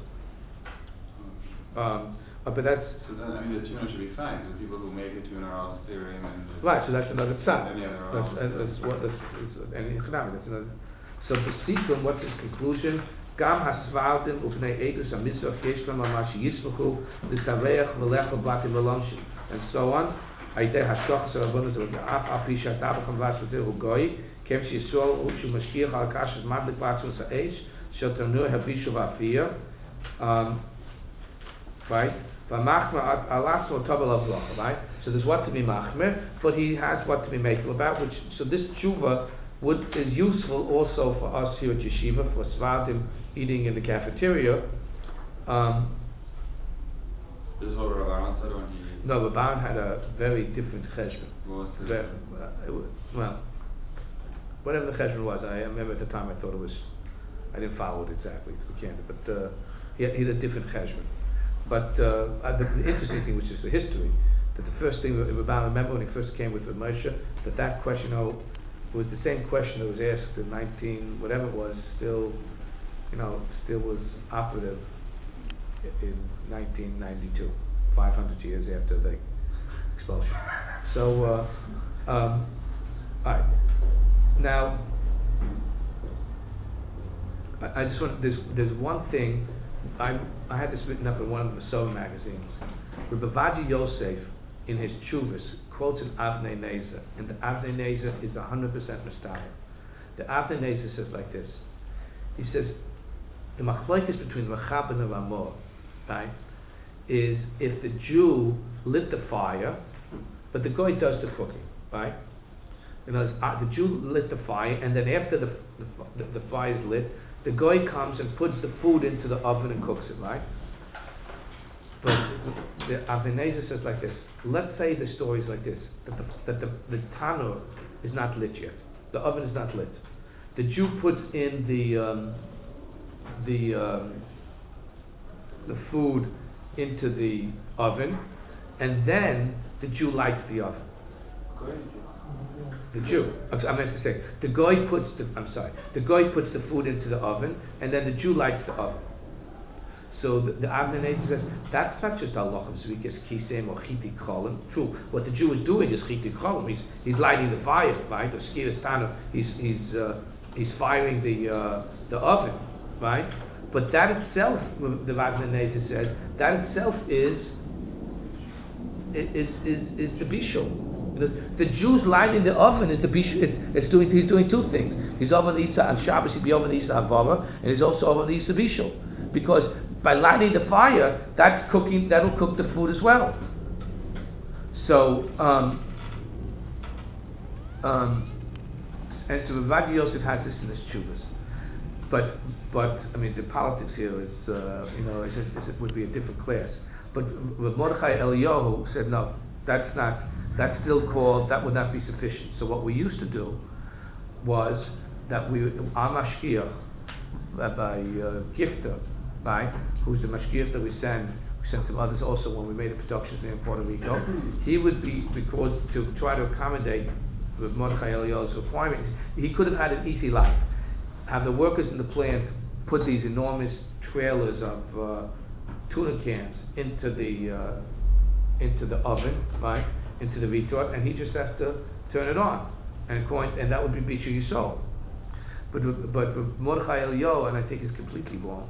Um, uh, but that's So then, I mean, the tuna should be fine, the people who make it tuna are all Syrian and. the- right. So that's another pshat. And the other are That's, all- and that's what that's, that's, and economic. That's another. So the sequel, what's his conclusion? Gam hasvaldim ufnei edus amizrach yeshlam amash yismachu l'tareach v'lechel batim v'lomshim and so on. Aidei hashkochas ha'rabonos v'ga'af apisha tabacham v'asvatir u'goi kem she'yisrael u'shu mashkiach al kashas madlik b'atzvus ha'esh she'otanur habishu v'afiyah. Um, right? Right? So there's what to be machmer, but he has what to be makel about, which, so this tshuva would, is useful also for us here at Yeshiva, for Svardim eating in the cafeteria. Um, This is what Rabban said when he. no, Rabban had a very different cheshbon. What was his? Very- uh, it was- Well, whatever the cheshbon was, I remember at the time I thought it was, I didn't follow it exactly, to be candid, but uh, he, had, he had a different cheshbon. But uh, uh, the, the interesting thing, which is the history, that the first thing, Rabban, remember when he first came with Moshe, that that question, oh, was the same question that was asked in nineteen, whatever it was, still, you know, still was operative i- in nineteen ninety-two, five hundred years after the expulsion. So, uh, um, all right. Now, I, I just want, there's, there's one thing, I I had this written up in one of the Masorah magazines. Rabbi Vaji Yosef, in his Chuvas, quotes an Avnei Nezer, and the Avnei Nezer is one hundred percent Mustaya. The Avnei Nezer says like this. He says, the machlokes between Rachab and the Ramah, right, is if the Jew lit the fire, but the Goy does the cooking, right? You know, uh, the Jew lit the fire, and then after the the, the, the fire is lit, the Goy comes and puts the food into the oven and cooks it, right? But the Avnei says like this. Let's say the story is like this: that the that the, the tanur is not lit yet. The oven is not lit. The Jew puts in the um, the um, the food into the oven, and then the Jew lights the oven. The Jew. I'm, I meant to say the Goy puts the. I'm sorry. The Goy puts the food into the oven, and then the Jew lights the oven. So the, the Avnei says that's not just Allah of Zvikas Kisem or Chiti Cholim. True. What the Jew is doing is Chiti Cholim. He's he's lighting the fire, right? Or Skiras Tana. He's he's uh, he's firing the uh, the oven, right? But that itself, the Avnei says, that itself is is is is the bishul. The, the Jews lighting the oven is the bishul. It's, it's doing he's doing two things. He's over the Isa on Shabbos. He'd be over the Isa Havara, and he's also over the Isa bishul, because by lighting the fire, that's cooking. That'll cook the food as well. So, um, um, and so Rav Yosef has this in his chuvas. But, but I mean, the politics here is, uh, you know, it's, it's, it would be a different class. But Rav Mordechai Eliyahu said, no, that's not. That's still called. That would not be sufficient. So what we used to do was that we, our mashgiach, Rabbi uh, Gifter, right, who's the mashgiach that we send, we sent some others also when we made the productions there in Puerto Rico. He would be, because to try to accommodate with Mordechai Eliyahu's requirements, he could have had an easy life. Have the workers in the plant put these enormous trailers of uh, tuna cans into the uh, into the oven, right, into the retort, and he just has to turn it on, and coin, and that would be Bishu Yisrael. But but Mordechai Eliyahu, and I think he's completely wrong,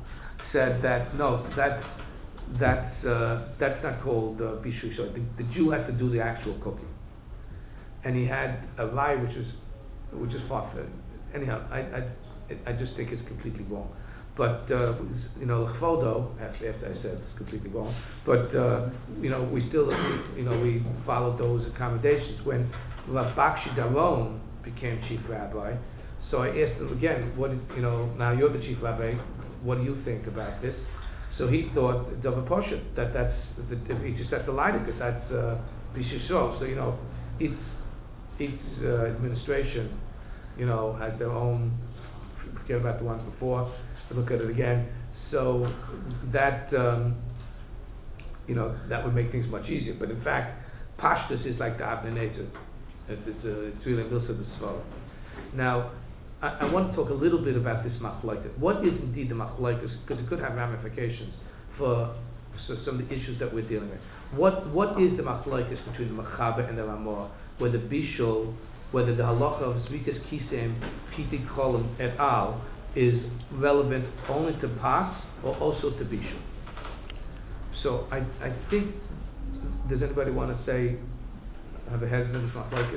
said that no, that's that's uh, that's not called uh, bishu. So the, the Jew has to do the actual cooking, and he had a lie which was which is far from. Anyhow, I, I I just think it's completely wrong. But uh, you know, l'chvodo, after, after I said it's completely wrong. But uh, you know, we still you know we followed those accommodations when Rav Bakshi Daron became chief rabbi. So I asked him again, what did, you know, now you're the chief rabbi, what do you think about this? So he thought Davar Poshet, that that's that if he just has to lie to it, that's uh, bishishov. So you know, each each uh, administration, you know, has their own. Forget about the ones before. Look at it again. So that um, you know that would make things much easier. But in fact, pashtus is like the Avnei Nezer. It's it's, uh, it's really Milsa B'Sfara. Now, I, I want to talk a little bit about this machlokes. What is indeed the machlokes? Because it could have ramifications for, for some of the issues that we're dealing with. What what is the machlokes between the Mechaber and the Ramah? Whether Bishul, whether the halacha of Zvikas Kisem, Piti Kolim et al. Is relevant only to Pas or also to Bishul. So I I think, does anybody want to say, have a hesitant machlokes?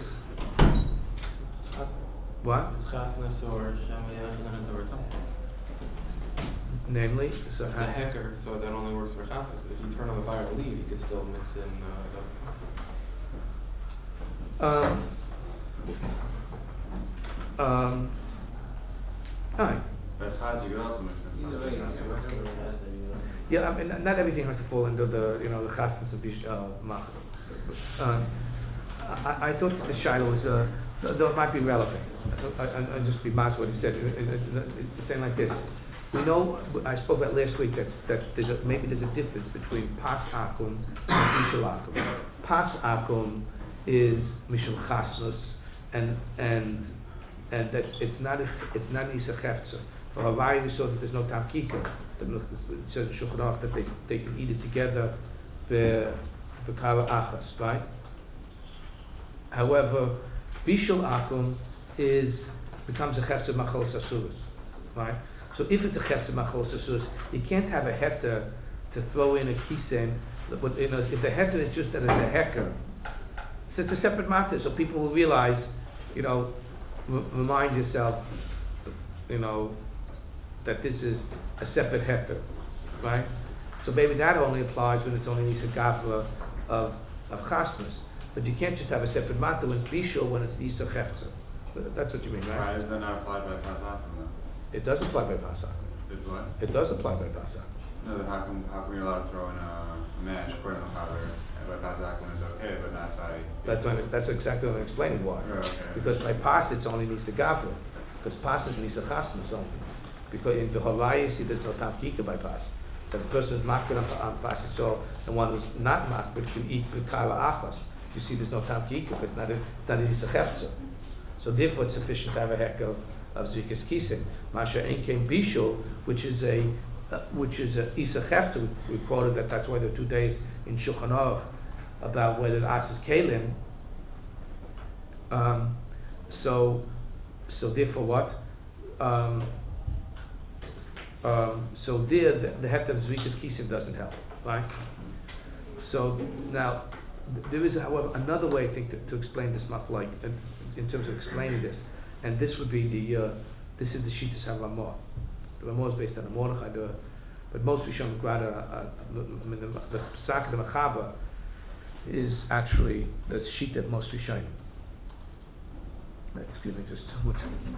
What? Chasnas or Shemayah or something. Namely, so The how, hacker, so that only works for chafas. If you turn on the fire to leave, you could still mix in uh, um, um, all right. But Chaz, you could also mix in Either something. way, else. Yeah, I mean, not everything has to fall under the, you know, the chasnas and bish, uh, mach. Um, I, I thought the shiloh was, uh, though it might be relevant. I, I, I just be mass what he said. It, it, it, it's saying like this. We know, I spoke about last week that, that there's a, maybe there's a difference between pas akum and bishul akum. Pas akum is mishum chasnus, and and and that it's not a, it's not an isachefzer. For a while we saw that there's no tamkika. It says in Shulchan Aruch that they they can eat it together for for kara achas, right? However, bishul akum is becomes a chefzer machal sasuras, right? So if it's a chefzer machal sasuras, you can't have a heter to throw in a kisem. But you know, if the heter is just that it's a hecker, so it's a separate matter. So people will realize, you know, r- remind yourself, you know, that this is a separate heter, right? So maybe that only applies when it's only nisa gavra of of chasnas. But you can't just have a separate matter when it's bishul when it's nisa chefzer. That's what you mean, right? Why is that not applied by Pasakim though? It does apply by Pasach. Is what? It does apply by Pasach. No, then how come, how come you're allowed to throw in a mash according to Chaver, and by Pasakim is okay, but not by... That's when, that's exactly what I'm explaining why. Oh, okay. Because by Pas it's only nisa gavra. Because Pas is nisa chasnas only. Because in the Hawaii you see there's no tamkika by Pas. That the person is makbid on, on Pas, so the one who's not makbid can eat with kala achas. You see there's no tamkika, but it's not a, it's not a nisa chefzer. So therefore it's sufficient to have a hekel of Zvikas Kisem. Masha Enkein Bishul, which is a uh, which is a Isa Chefter. We, we quoted that that's why there are two days in Shulchan Aruch about whether the As is Kalim. Um, so so therefore what? Um, um, so there the, the Hefter of Zvikas Kisem doesn't help, right? So now th- there is, however, another way I think to, to explain this machlok in, in terms of explaining this. And this would be the, uh, this is the Shittas HaRamah. The Ramah is based on the Mordechai, the, but most Rishon Grada, uh, I mean, the, the Psak, the Mechaber, is actually the Shita of most Rishonim. Excuse me, just one second.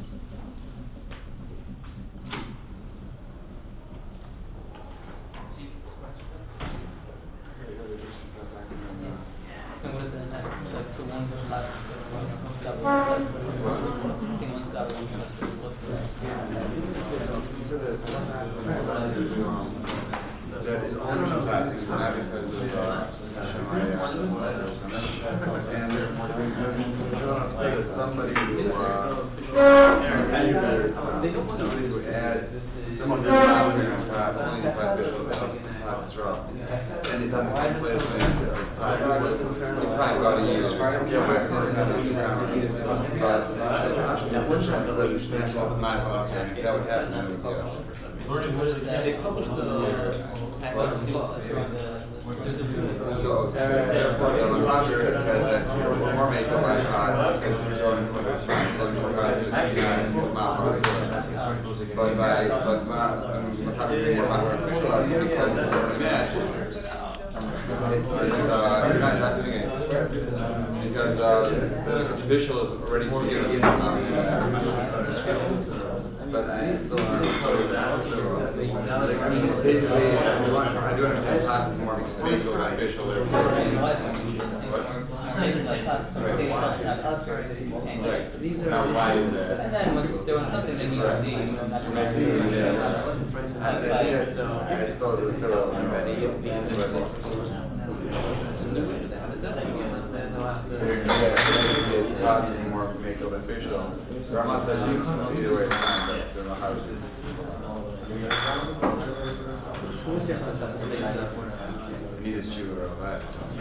And what is the next? Like the ones that last, the ones that last, the ones that last, what's That is only passing, not because of uh, Shemaiah or something. And they're, they're gonna say that somebody who, uh, somebody who adds, Someone who's not living on top, only if I feel about the drop. and it doesn't take place in the time. It's probably about a year. Yeah, but it's not a year. That wouldn't have to let you stand up. My fault, okay. That would happen, then it would be, uh, learning what they They published the package news from the, there's a news. So, the Machaber says that you're more make a by God because you're going for the sign, so you're going to the Machaber. But by, but Machaber being more official, I think because the match, it's, uh, it's not, not doing it. Because, uh, the official is already given. But I still don't basically, I do understand class is more official than official, therefore. These are. Now, why is that? And then when there was something that needs to be, you know, that's what I do. I still, still, still, it's class is more beneficial. Rama says either way it's fine, but don't know how to do it. Need a shoe or what?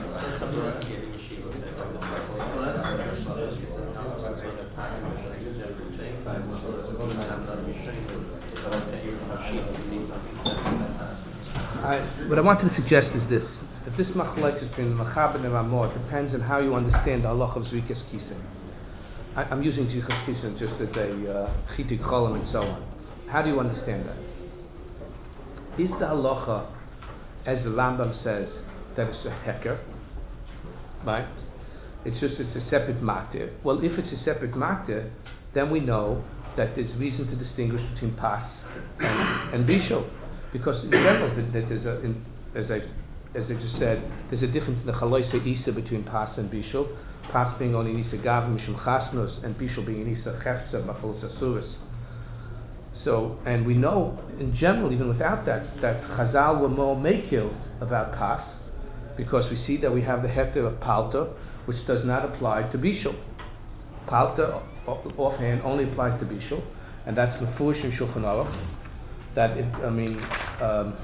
I, what I wanted to suggest is this: that this machlekes between Machaber and Ramah depends on how you understand the halacha of Zrikas Kisei. I, I'm using Zrikas Kisei just as a chitik uh, cholam and so on. How do you understand that? Is the halacha, as the Rambam says, that it's a heker, right? It's just it's a separate makter. Well, if it's a separate makter, then we know that there's reason to distinguish between pas and, and bishul, because in general, that there's a, in, as I as I just said, there's a difference in the chaloisa isa between pas and bishul. Pas being only nisa gav mishum chasnos, and bishul being nisa chefza machol sasuris. So, and we know in general, even without that, that Chazal were more mekil about pas, because we see that we have the heter of palta, which does not apply to bishul. Palta offhand only applies to bishul, and that's mefurish in Shulchan Aruch. That it, I mean, um,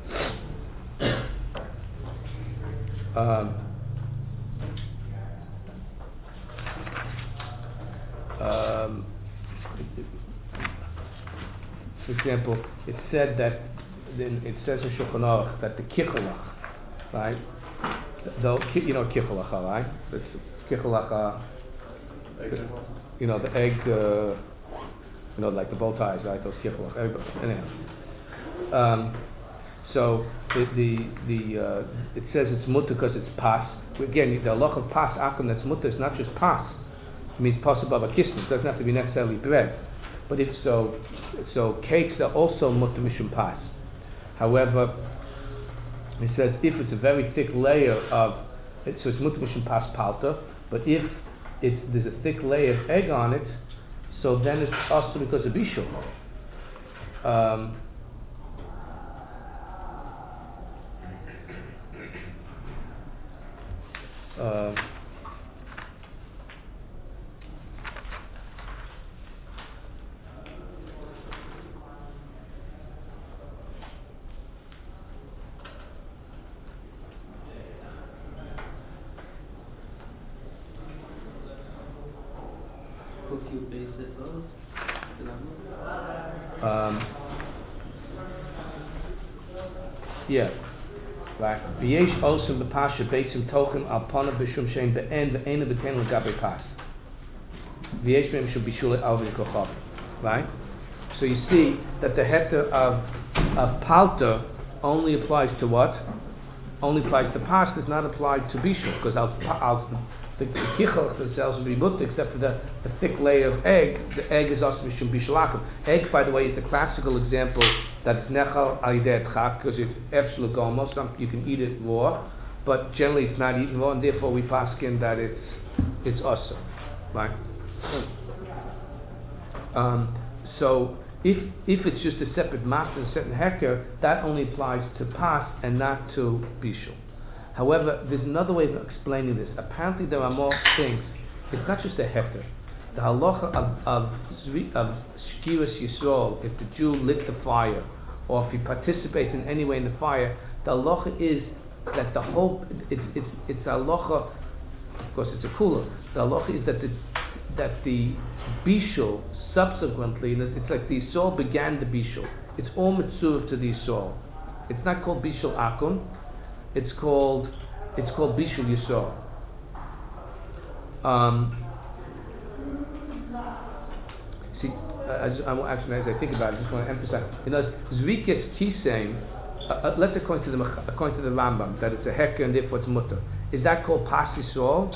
um, um, for example, it said that it says in Shulchan Aruch that the kicholach, right? The, you know kicholach, right? It's kicholach, uh, you know the egg, uh, you know like the bow ties, right? Those kicholach. Anyhow, um, so the the, the uh, it says it's mutter because it's pas. Again, the halach of pas akum that's mutter is not just pas. It means possible of a kismet. It doesn't have to be necessarily bread. But if so, so cakes are also mutter mishum pas. However, it says if it's a very thick layer of, it, so it's mutter mishum pas palta. But if it's there's a thick layer of egg on it, so then it's also because of bishul. Um, uh, Um, yeah, right. V'yesh also b'pasha beitzim tochim al pana b'shum shein be'en ve'en v'ten l'gabe pas. V'yesh b'em shul b'shul alvin kochav. Right. So you see that the heter of of palta only applies to what? Only applies to pas. Does not apply to bishul because al al the kicholach themselves will be mutter except for the, the thick layer of egg. The egg is also mishum bishulakum. Egg, by the way, is the classical example that it's nechal al yidei tchak because it's efshel gomo. Some you can eat it raw, but generally it's not eaten raw, and therefore we paskin that it's it's also right. Um, so if if it's just a separate master, a certain heker, that only applies to pas and not to bishul. However, there's another way of explaining this. Apparently, there are more things. It's not just a heter. The halacha of of, of shkiras Yisrael, if the Jew lit the fire, or if he participates in any way in the fire, the halacha is that the whole it's it's it's a halacha. Of course, it's a kula. The halacha is that the that the bishul subsequently, it's like the Yisrael began the bishul. it's all mitzvah to the Yisrael. It's not called Bishul Akun. It's called it's called Bishul Yisrael. Um, see, uh, as, I, actually, as I think about it, I just want to emphasize. You know, Zvikis Kisein. Uh, uh, let's say according to the according to the Rambam that it's a heker and therefore it's mutter. Is that called Pas Yisrael?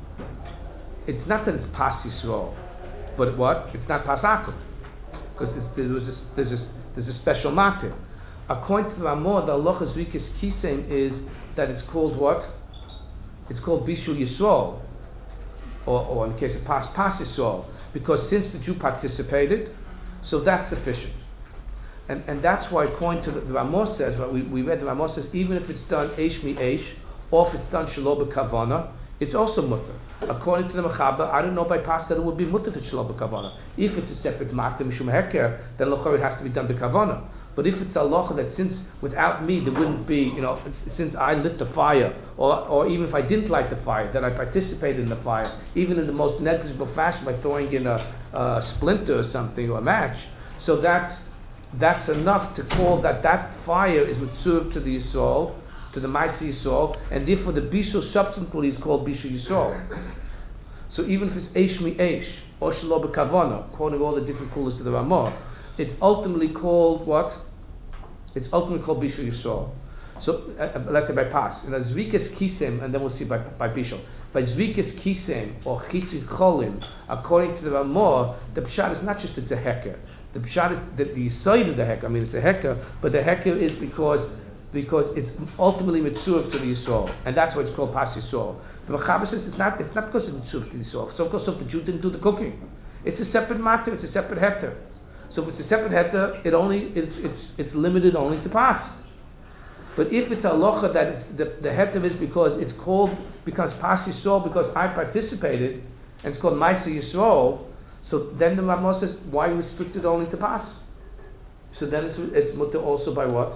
It's not that it's Pas Yisrael, but what? It's not Pas Akun, because there was a, there's a there's a special matter. According to the Ramah, the halacha Zvikis Kisein is that it's called what? It's called Bishul Yisrael, or, or in the case of Pas Pas Yisrael, because since the Jew participated, so that's sufficient. And and that's why, according to the, the Ramah says, right, we, we read the Ramah says, even if it's done Eish Mi Eish, or if it's done Shelo B'Kavana, it's also mutter. According to the Mechaber, I don't know by past that it would be mutter for Shelo B'Kavana. If it's a separate Makta Mishum Heker, then L'chor it has to be done B'Kavana. But if it's a locha that since without me there wouldn't be, you know, since I lit the fire, or or even if I didn't light the fire, that I participated in the fire, even in the most negligible fashion by throwing in a, a splinter or something, or a match, so that that's enough to call that that fire is mitzvah to the Yisrael, to the Ma'aseh Yisrael, and therefore the Bishul subsequently is called Bishul Yisrael. So even if it's Eish Mi Eish, or Shelo B'Kavana, according to all the different coolers to the Ramah, it's ultimately called what? It's ultimately called Bishul Yisrael. So uh, let's say by pas, in a Zvikas Kisem, and then we'll see by by Bishul. By Zvikas Kisem or Chitzin Cholim, according to the Ramah, the pshat is not just it's a heker. The pshat is that the side of the heker. I mean, it's a heker, but the heker is because because it's ultimately mitzvah to the Yisrael, and that's why it's called Pas Yisrael. The Mechaber says it's not it's not because it's mitzvah to the Yisrael. So because of the Jew didn't do the cooking, it's a separate matter. It's a separate heter. So if it's a separate heter, it only it's it's it's limited only to pas. But if it's a locha that it's, the the heter is because it's called because Pas Yisrael because I participated, and it's called Ma'aseh Yisrael. So then the Ramah says, why restrict it only to pas? So then it's it's mutter also by what?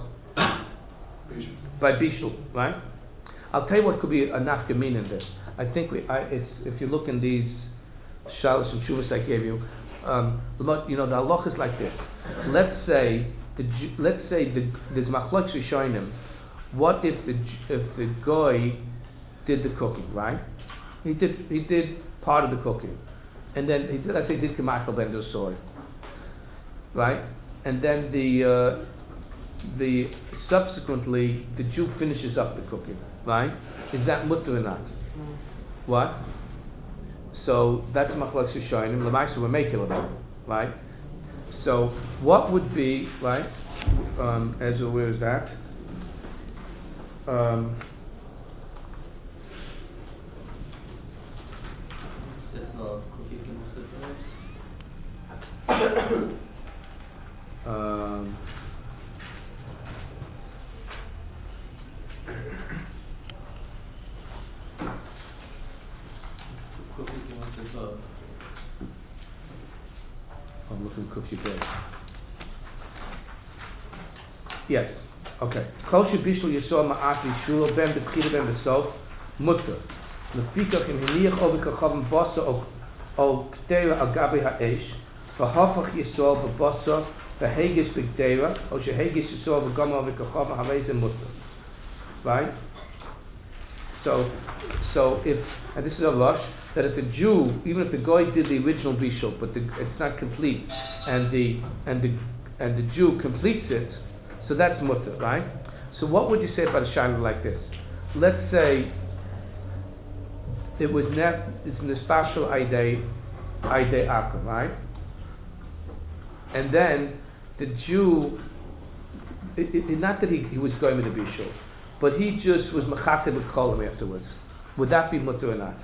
By Bishul, right? I'll tell you what could be a nafkamin in this. I think we, I, it's if you look in these shalos and shuvas I gave you, um, you know the halach is like this. Let's say the let's say the there's machlokes rishonim. What if the if the guy did the cooking, right? He did he did part of the cooking, and then he did, let's say he did kamakal ben soy, right? And then the uh, the subsequently the Jew finishes up the cooking, right? Is that mutter or not? What? So that's machlokes rishonim. L'maisa we're making of it, right? So what would be right? Um, Ezra, where is that? Um, um, I'm looking at cookie bread. Yes. Okay. Kol shebishul yisrael ma'at yishulo ben b'tchila ben b'sof mutter. Lefikach im hiniach over kachavim basa o o k'tera al gabi ha'esh v'hafach yisrael b'basa v'hegish b'k'tera o shehegish yisrael v'gama over kachavim ha'reizim mutter. Right? So, so if, and this is a rush, that if the Jew, even if the guy did the original bishul, but the, it's not complete, and the and the and the Jew completes it, so that's mutter, right? So what would you say about a shayla like this? Let's say it was net, it's nespashal aidei aidei akum, right? And then the Jew, it, it, not that he, he was going with the bishul, but he just was mechatev with kolim afterwards. Would that be mutter or not?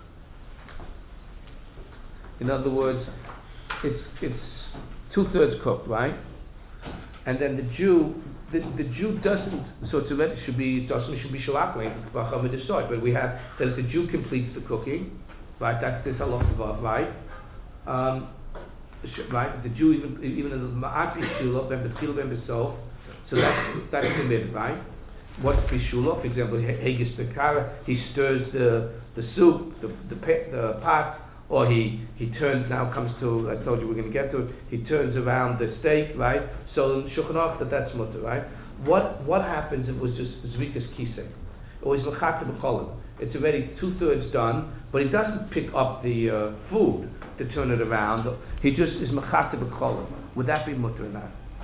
In other words, it's it's two thirds cooked, right? And then the Jew, the, the Jew doesn't. So it's a, it should be doesn't should be shalakli but we have that if the Jew completes the cooking, right? That's this halach, right? Um, right? The Jew even even in the ma'at bishula ben b'tchil ben b'sof, so that's that's committed, right? What's bishula? For example, hegis bekara, he stirs the the soup, the the, the pot. or he, he turns now, comes to, I told you we're going to get to it, he turns around the steak, right? So in Shulchan Aruch that that's mutter, right? What what happens if it was just Zrikas Kisei? Or is L'chata B'cholim? It's already two-thirds done, but he doesn't pick up the uh, food to turn it around. He just is L'chata B'cholim. Would that be mutter or not?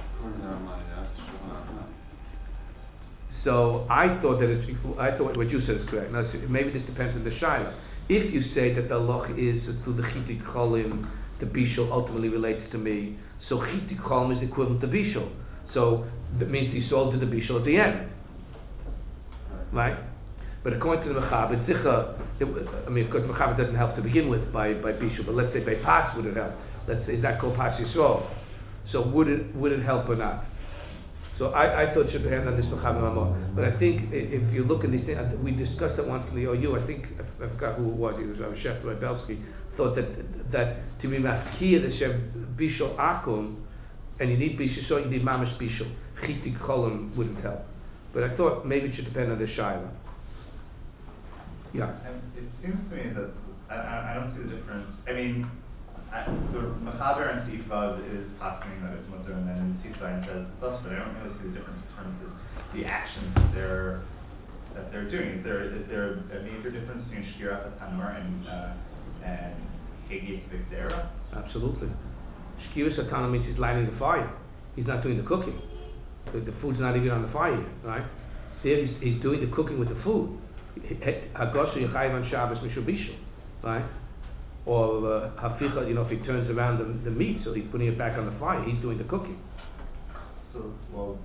So I thought that it's, I thought what you said is correct. Now, maybe this depends on the shaila. If you say that the loch is to the chitik cholim, the bishul ultimately relates to me, so chitik cholim is equivalent to bishul. So that means he sold to the bishul at the end, right? But according to the mechaber, zicha, I mean, of course, mechaber doesn't help to begin with by by bishul, but let's say by pas would it help? Let's say is that called pas yisrael? So would it would it help or not? So I, I thought it should depend on this mechaber mamor. But I think if you look at these things, we discussed it once in the O U. I think I forgot who it was. It was Rabbi Shechter, Rabbi Belsky. Thought that that to be mafkir the shem bishul akum, and you need bishul, so you need mamash bishul. Chitik cholim wouldn't help. But I thought maybe it should depend on the shaila. Yeah. And it seems to me that I, I, I don't see the difference. I mean, I, the Mechaber and Sifad is passing that it's mutter, and then Sifzayin says it's us, but I don't really see the difference in terms of the actions that they're that they're doing. Is there is there a major difference between Shkirat Tanur and uh, and Hegis Bigdera? Absolutely. Shkirat Tanur means he's lighting the fire. He's not doing the cooking. The, the food's not even on the fire yet, right? There he's, he's doing the cooking with the food. Hagosha Yechayiv on Shabbos Mishul Bishul, right? Or uh, Haficha, you know, if he turns around the, the meat, so he's putting it back on the fire, he's doing the cooking. So, well,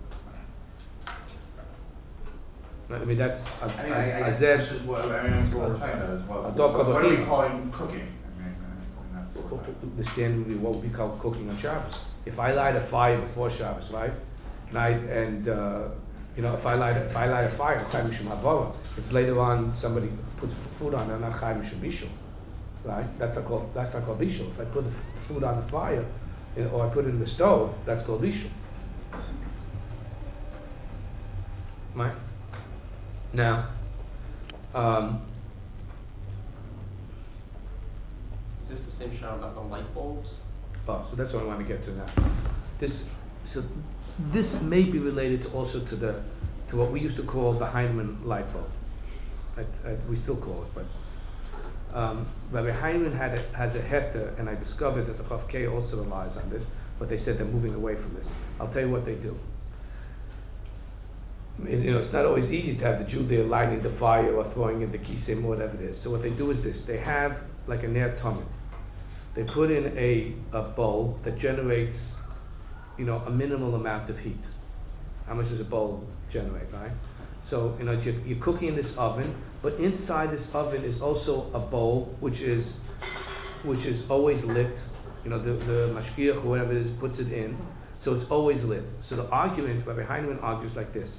I mean, that's, I mean, I, I guess that's just what, I mean, that's what we're talking about is what, Adok what, what are we Adok. calling cooking? I mean, I mean that's what we're talking the standard would be what would be called cooking on Shabbos. If I light a fire before Shabbos, right? And I, and, uh, you know, if I light a, if I light a fire, I'm Chai Mishum Havara. If later on somebody puts food on, I'm not Chai Mishum Bishul. Right? That's not called, that's not called bishul. If I put the f- food on the fire, you know, or I put it in the stove, that's called bishul. Right? Now, um, Is this the same shot about the light bulbs? oh, so that's what I want to get to now. This, so this may be related to also to the, to what we used to call the Heinemann light bulb. I, I, we still call it, but. Um, Rabbi Heinemann had a, has a heter, and I discovered that the Chaf K also relies on this, but they said they're moving away from this. I'll tell you what they do. You know, it's not always easy to have the Jew there lighting the fire or throwing in the kisim or whatever it is. So what they do is this: they have like a ner tamid. They put in a, a bowl that generates, you know, a minimal amount of heat. How much does a bowl generate, right? So, you know, you're, you're cooking in this oven, but inside this oven is also a bowl which is which is always lit. You know, the, the mashgiach or whatever it is puts it in, so it's always lit. So the argument, Rabbi Heinemann argues like this.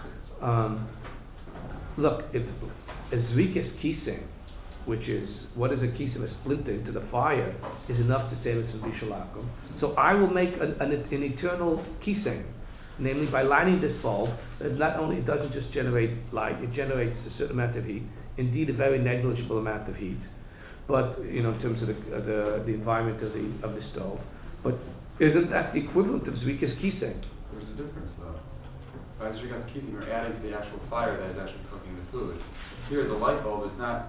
Um, look, if a zrikas kisem, which is, what is a kisem, a splinter into the fire, is enough to save it from bishulakum. So I will make an, an, an eternal kisem. Namely, by lighting this bulb, not only it doesn't just generate light, it generates a certain amount of heat, indeed a very negligible amount of heat, but, you know, in terms of the uh, the, the environment of the of the stove. But isn't that the equivalent of Zrikas Kisei? There's a difference though. By Zrikas Kisei, you're adding to the actual fire that is actually cooking the food. Here, the light bulb is not.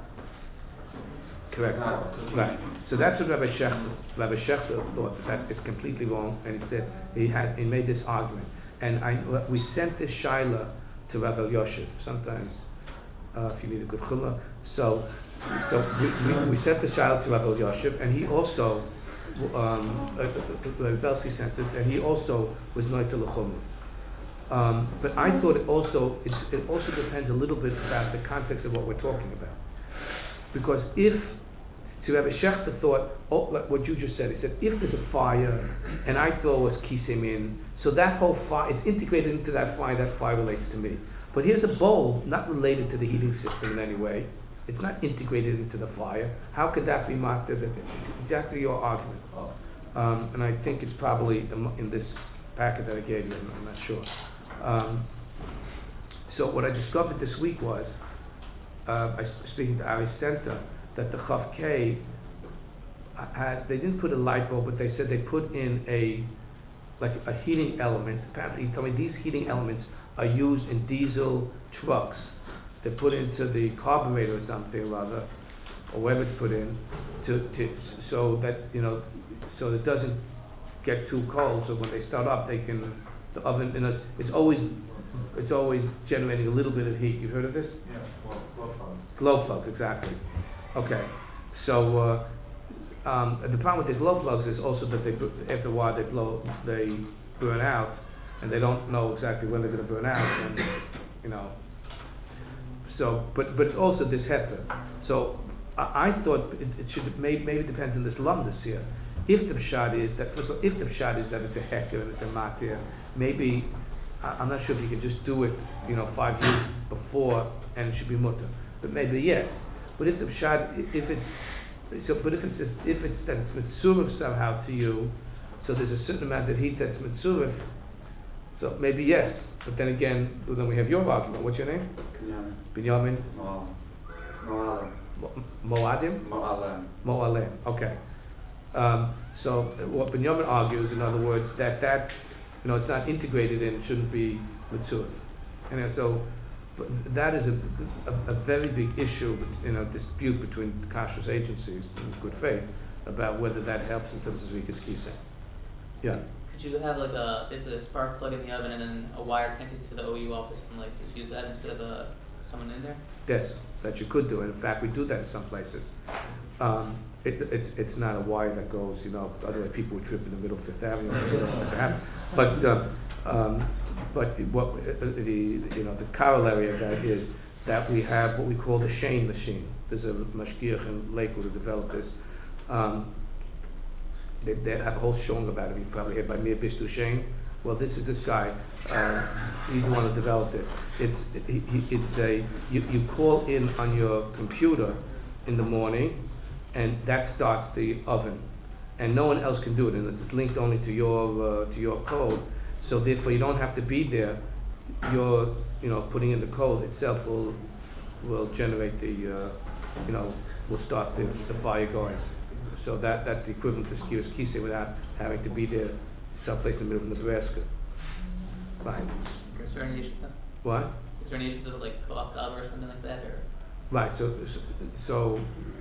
Correct. Not cooking Right. anything. So that's what Rabbi Shechter, Rabbi Shechter thought that it's completely wrong, and he said he had he made this argument. And I, we sent this shaila to Rabbi Yoshev. Sometimes, uh, if you need a good chumrah, so so we, we, we sent the shaila to Rabbi Yoshev, and he also, um, uh, Rabbi Belsky sent it, and he also was noitel l'chumrah. Um, but I thought it also it, it also depends a little bit about the context of what we're talking about, because if so Rabbi Shechter thought, oh, like what you just said, he said, if there's a fire and I throw a kisim in, so that whole fire, it's integrated into that fire, that fire relates to me. But here's a bowl, not related to the heating system in any way. It's not integrated into the fire. How could that be marked? Exactly your argument. Um, and I think it's probably in this packet that I gave you, I'm, I'm not sure. Um, so what I discovered this week was, uh, I, speaking to Ari Center, that the Chaf K had, they didn't put a light bulb, but they said they put in a, like a heating element. Apparently, he told me these heating elements are used in diesel trucks. They're put into the carburetor or something or other, or wherever it's put in, to, to, so that, you know, so it doesn't get too cold, so when they start up, they can, the oven, you know, it's always, it's always generating a little bit of heat. You heard of this? Yeah, well, glow plugs. Glow plugs, exactly. Okay, so, uh, um, the problem with the glow plugs is also that they, after a while, they blow, they burn out, and they don't know exactly when they're gonna burn out, and, you know. So, but, but it's also this heifer. So, I, I thought it, it should, maybe, maybe it depends on this lumdus here. If the pshat is that, first of all, if the pshat is that it's a hecker and it's a matir, maybe, I, I'm not sure if you can just do it, you know, five years before, and it should be mutter. But maybe yes. But if the pshat, if it's, so, but if it's, if it's that it's mitzurif somehow to you, so there's a certain amount of heat that's mitzurif, so maybe yes. But then again, well, then we have your argument. What's your name? Binyamin. Binyamin? Mo- Mo'alem. Mo- Moadim? Mo'alem. Mo'alem, okay. Um, so what Binyamin argues, in other words, that that, you know, it's not integrated in, shouldn't be mitzurif. And uh, so, but that is a, a, a very big issue, you know, dispute between kashrus agencies in good faith about whether that helps in terms of Zrikas Kisa. Yeah. Could you have like a basically a spark plug in the oven and then a wire connected to the O U office and like just use that instead of uh, someone in there? Yes, that you could do, and in fact, we do that in some places. Um, it, it's it's not a wire that goes, you know, otherwise people would trip in the middle of Fifth Avenue. We don't want that to happen. But um, um, but what uh, the you know the corollary of that is that we have what we call the Shane machine. There's a mashgiach in Lakewood who developed this. Um, they, they have a whole showing about it. You probably heard by Mir Bishtu Shane. Well, this is this guy. Uh, he's the one who developed it. It's it, he, it's a you, you call in on your computer in the morning, and that starts the oven, and no one else can do it, and it's linked only to your uh, to your code. So therefore, you don't have to be there. You're you know putting in the code itself will will generate the uh, you know will start the, the fire going. So that that's the equivalent to Skiris Kisei without having to be there someplace in the middle of Nebraska. Right. Is there any issue with that? What? Is there any issue to like go off the oven or something like that, or? Right. So, so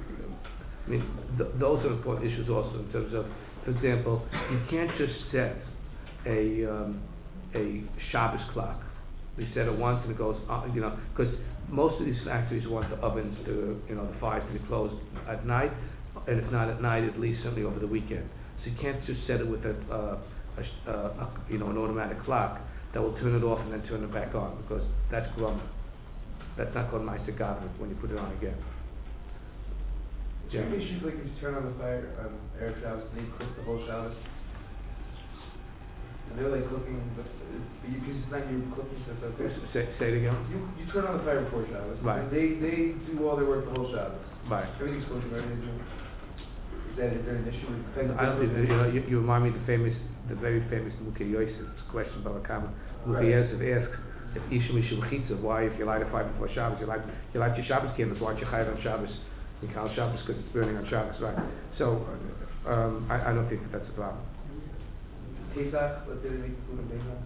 I mean, th- those are important issues also in terms of, for example, you can't just set a um, a Shabbos clock. You set it once and it goes, uh, you know, because most of these factories want the ovens to, you know, the fires to be closed at night, and if not at night, at least certainly over the weekend. So you can't just set it with a, uh, a, sh- uh, a you know, an automatic clock that will turn it off and then turn it back on, because that's grumman. That's not called Ma'aseh Gavra when you put it on again. Is there any issues like if you turn on the fire on Erev Shabbos and they cook the whole Shabbos? And they're like cooking, but you, because it's not you cooking, so it's okay. Say, say it again. You, you turn on the fire before Shabbos. Right. And they, they do all their work the whole Shabbos. Right. Everything's cooking, everything's doing. Is that, is there an issue with the I don't, you know, you, you remind me of the famous, the very famous Mukhe Yosef question by Kama. Mukhe Right. Yosef asks, if Isha Mishu Chitza, why if you light a fire before Shabbos, you light, you light your Shabbos candles, why aren't you chayav on Shabbos? You count Shabbos because it's burning on Shabbos, right? So, um, I, I don't think that that's a problem. Pesach, let's say they make food on Pesach.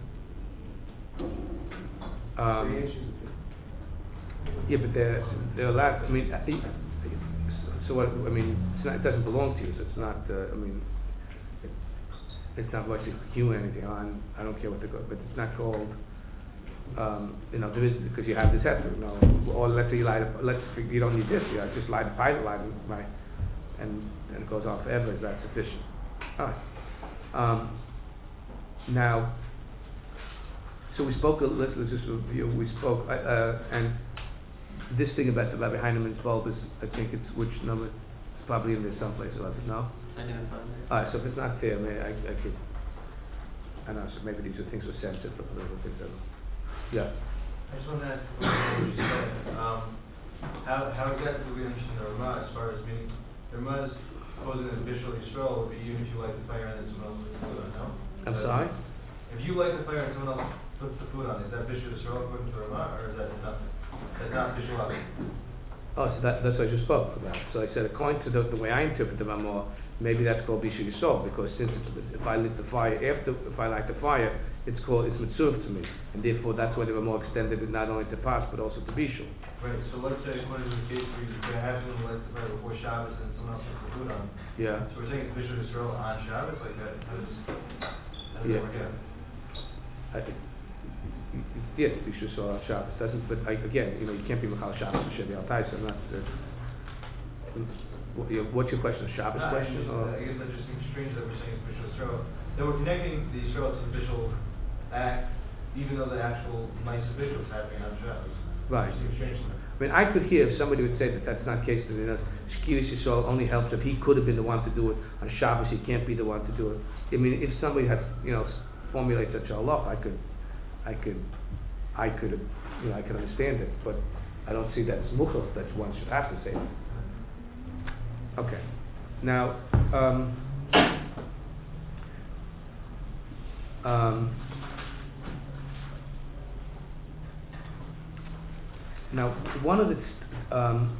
Is there Um, any issues with it? Yeah, but they're, they're allowed, I mean, I think, so what, I mean, it's not, it doesn't belong to you, so it's not, uh, I mean, it, it's not what you hew anything on, I don't care what they go, but it's not called, um, you know, there is, because you have this effort, you know, or let's say you light a, let's, you don't need this, you know, just light a pilot light, right, and, and it goes on forever, is that sufficient? Alright, um, now, so we spoke, a- let's, let's just review, we spoke, uh, uh, and this thing about the Rabbi Heinemann's bulb is, I think it's which number? It's probably in there someplace or other, no? I didn't find it. Alright, so if it's not there, maybe I, I could, I don't know, so maybe these are things were sensitive, but those are things that, yeah. I just want to ask what you said. Um, how, how exactly do we understand the Ramah as far as meaning, the Ramah is posing as Bishul Yisrael would be even if you light the fire and then someone else puts the food on, no? I'm Uh, sorry? If you light the fire and someone else puts the food on, is that Bishul Yisrael according to the Ramah, or is that nothing? That's not Bishul Yisrael. Oh, so that, that's what I just spoke about. So I said, according to the, the way I interpret the Mamor, maybe that's called Bishul Yisrael, because since it's, if I lit the fire after, if I light the fire, it's called, it's Mitzurv to me. And therefore, that's why the Mamor extended it not only to Pas, but also to Bishul. Right, so let's say, according to the case where you're gonna have someone who lights the fire before Shabbos and someone else puts the food on. Yeah. So we're saying it's Bishul Yisrael on Shabbos, like that, how does, how does Yeah. that work out? I think, yes, Bishul Yisrael on Shabbos. Doesn't, but I, again, you know, you can't be Mechal Shabbos or Shevi Al Taisa. I'm not, uh, what- your- what's your question, a Shabbos No, I question? just- or- I guess that just seems strange that we're saying it's Bishul Yisrael, that we're connecting the Yisrael to the Bishul act, even though the actual nice official is happening on Shabbos. Right. It seems strange to me. I mean, I could hear if somebody would say that that's not the case, that you know, Shkiris Yisrael only helps if he could have been the one to do it. On Shabbos, he can't be the one to do it. I mean, if somebody had, you know, formulated such a halach, I could, I could, I could, you know, I could understand it. But I don't see that as muchach that one should have to say it. Okay. Now, um, um, now one of the st- um,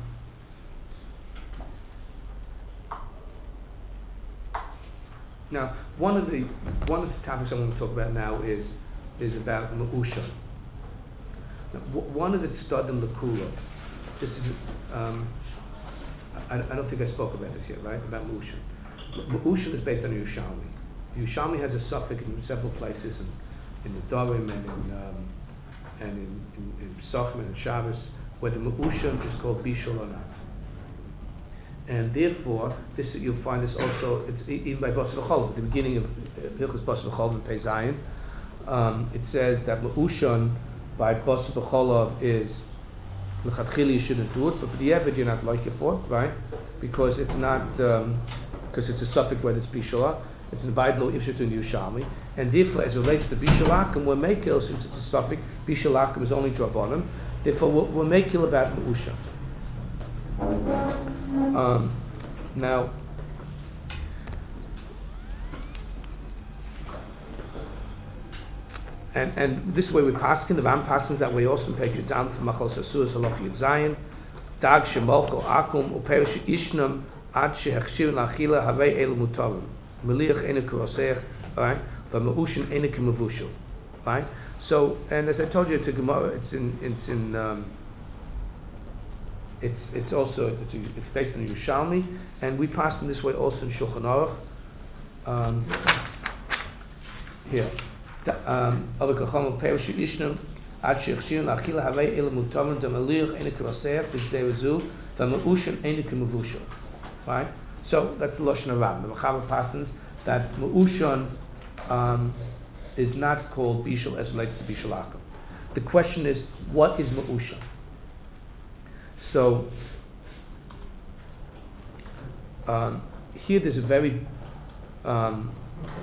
now one of the one of the topics I want to talk about now is is about Ma'usha. Now, w- one of the Stadim Lakula. This is um, I, I don't think I spoke about this yet, right? About Ma'ushan. Ma'ushan is based on Yerushalmi. Yerushalmi has a suffix in several places, in, in the Dorim and in um, and in, in, in Pesachim and in Shabbos, where the Ma'ushan is called Bishul or not. And therefore, this you'll find this also. It's e- even by Basar V'Chol, at the beginning of Hilchos Basar V'Chol in Pei Zayin, um, it says that Ma'ushan by Basar V'Chol is l'chadchila you shouldn't do it, but for the Eved you're not like it for, right? Because it's not, because um, it's a suffix whether it's Bishala, it's in Vaidlo Ifshet in Yerushalmi, and therefore as it relates to Bishalakim, we're makil, since it's a suffix, Bishalakim is only Drabonim, therefore we're, we're makil about Ma'usha. Um, now, And and this way we paskin, the Ram paskins that way also take it down from Machal Sasur Salach Yud Zayin, Dag Shemolko Akum Uperish Ishnam Ad Shehachshir Lachila Havei El Mutarim Meliach Enek Rosech, right? But Ma'ushin Enek Mevushel, right? So, and as I told you, to Gemara, it's in it's in um, it's it's also it's, it's based on Yerushalmi, and we pass in this way also in Shulchan Aruch. Um, here. Um, right? So that's the Lashon Ram. The Mechaber passes that Ma'ushan um, is not called Bishul as relates to Bishul Akum. The question is, what is Ma'ushan? So um, here there's a very um,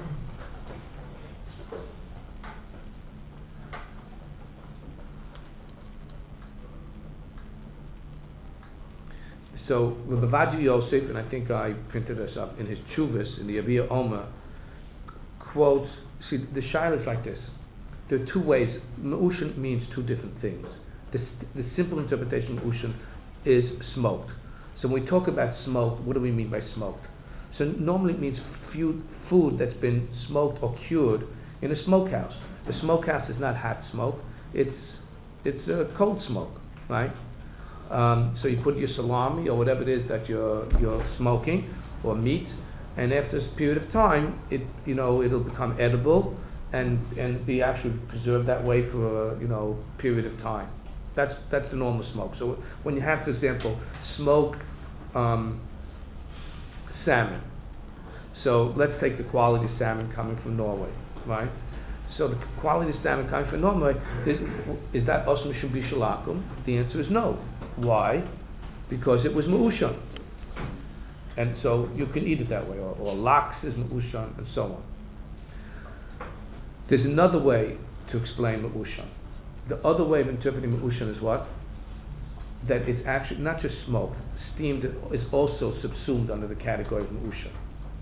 So Rabbi Yosef, and I think I printed this up in his Chuvas in the Yaviyah Omer, quotes. See, the shaila is like this: there are two ways. Ma'ushan means two different things. The, the simple interpretation of Ma'ushan is smoked. So when we talk about smoked, what do we mean by smoked? So normally it means food, food that's been smoked or cured in a smokehouse. The smokehouse is not hot smoke; it's it's a cold smoke, right? Um, so you put your salami or whatever it is that you're you're smoking, or meat, and after a period of time, it you know it'll become edible and and be actually preserved that way for a you know period of time. That's that's the normal smoke. So when you have, for example, smoked um, salmon. So let's take the quality salmon coming from Norway, right? So the quality salmon coming from Norway is, is that osm mishum bishul akum? The answer is no. Why? Because it was ma'ushan, and so you can eat it that way. Or, or lax is ma'ushan, and so on. There's another way to explain ma'ushan. The other way of interpreting ma'ushan is what? That it's actually not just smoked, steamed is also subsumed under the category of ma'ushan.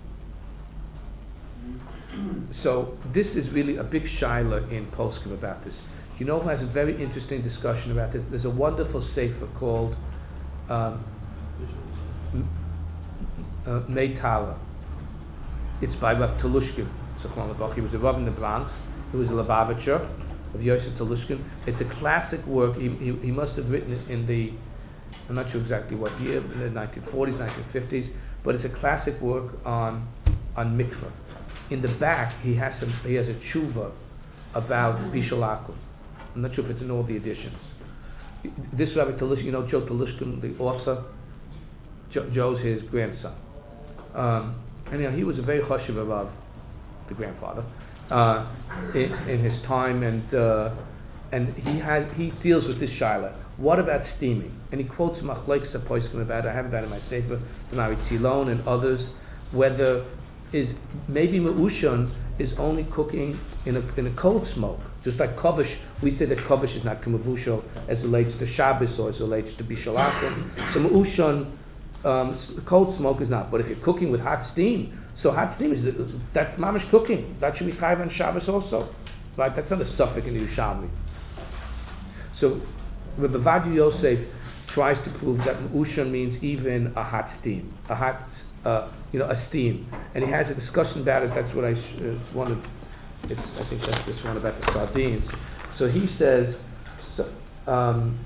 So this is really a big shaila in Poskim about this. You know who has a very interesting discussion about this? There's a wonderful sefer called um, m- uh, Meitala. It's by Rav Telushkin. He was a Rav in the Bronx. He was a Lubavitcher of Yosef Telushkin. It's a classic work. He, he, he must have written it in the, I'm not sure exactly what year, in the nineteen forties, nineteen fifties, but it's a classic work on on mikvah. In the back, he has some, he has a tshuva about Bishul Akum. I'm not sure if it's in all the editions. This Rabbi Telushkin, you know Joe Telushkin, the author. Jo, Joe's his grandson. Um, and you know, he was a very chashuv Rav, the grandfather, uh, in, in his time, and uh, and he has he deals with this shaila. What about steaming? And he quotes Machlokes HaPoskim about it. I have that in my sefer, Denari Tzilon and others. Whether is maybe me'ushon is only cooking in a in a cold smoke, just like kovish. We say that kovish is not kumavusho as relates to Shabbos or as relates to Bishul Akum. So me'ushon, um, cold smoke is not. But if you're cooking with hot steam, so hot steam is that's mamish cooking. That should be chayav on Shabbos also, right? That's not a suffix in the Yerushalmi. So Rabbi Ovadia Yosef tries to prove that me'ushon means even a hot steam, a hot, uh, you know, a steam, and he has a discussion about it. That's what I sh- it's one of, it's, I think that's this one about the sardines. So he says, so, um,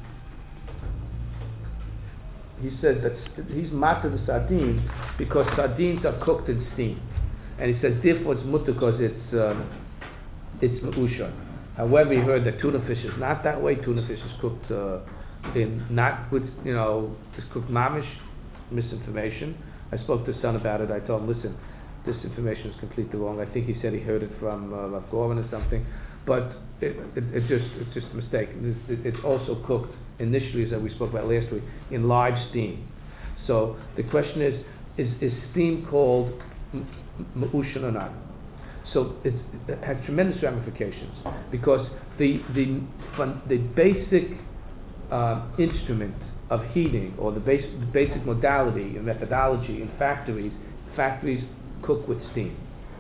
he says that he's matter the sardine because sardines are cooked in steam, and he says therefore it's mutter because it's um, it's me'ushon. However, he heard that tuna fish is not that way. Tuna fish is cooked uh, in not with, you know, it's cooked mamish, misinformation. I spoke to his son about it. I told him, listen, this information is completely wrong. I think he said he heard it from uh, Rav Gorman or something, but it, it, it just it's just a mistake. It, it, it's also cooked initially, as we spoke about last week, in live steam. So the question is, is, is steam called me'ushon or not? So it's, it has tremendous ramifications because the the fun, the basic uh, instrument of heating or the, base, the basic modality and methodology in factories, factories cook with steam.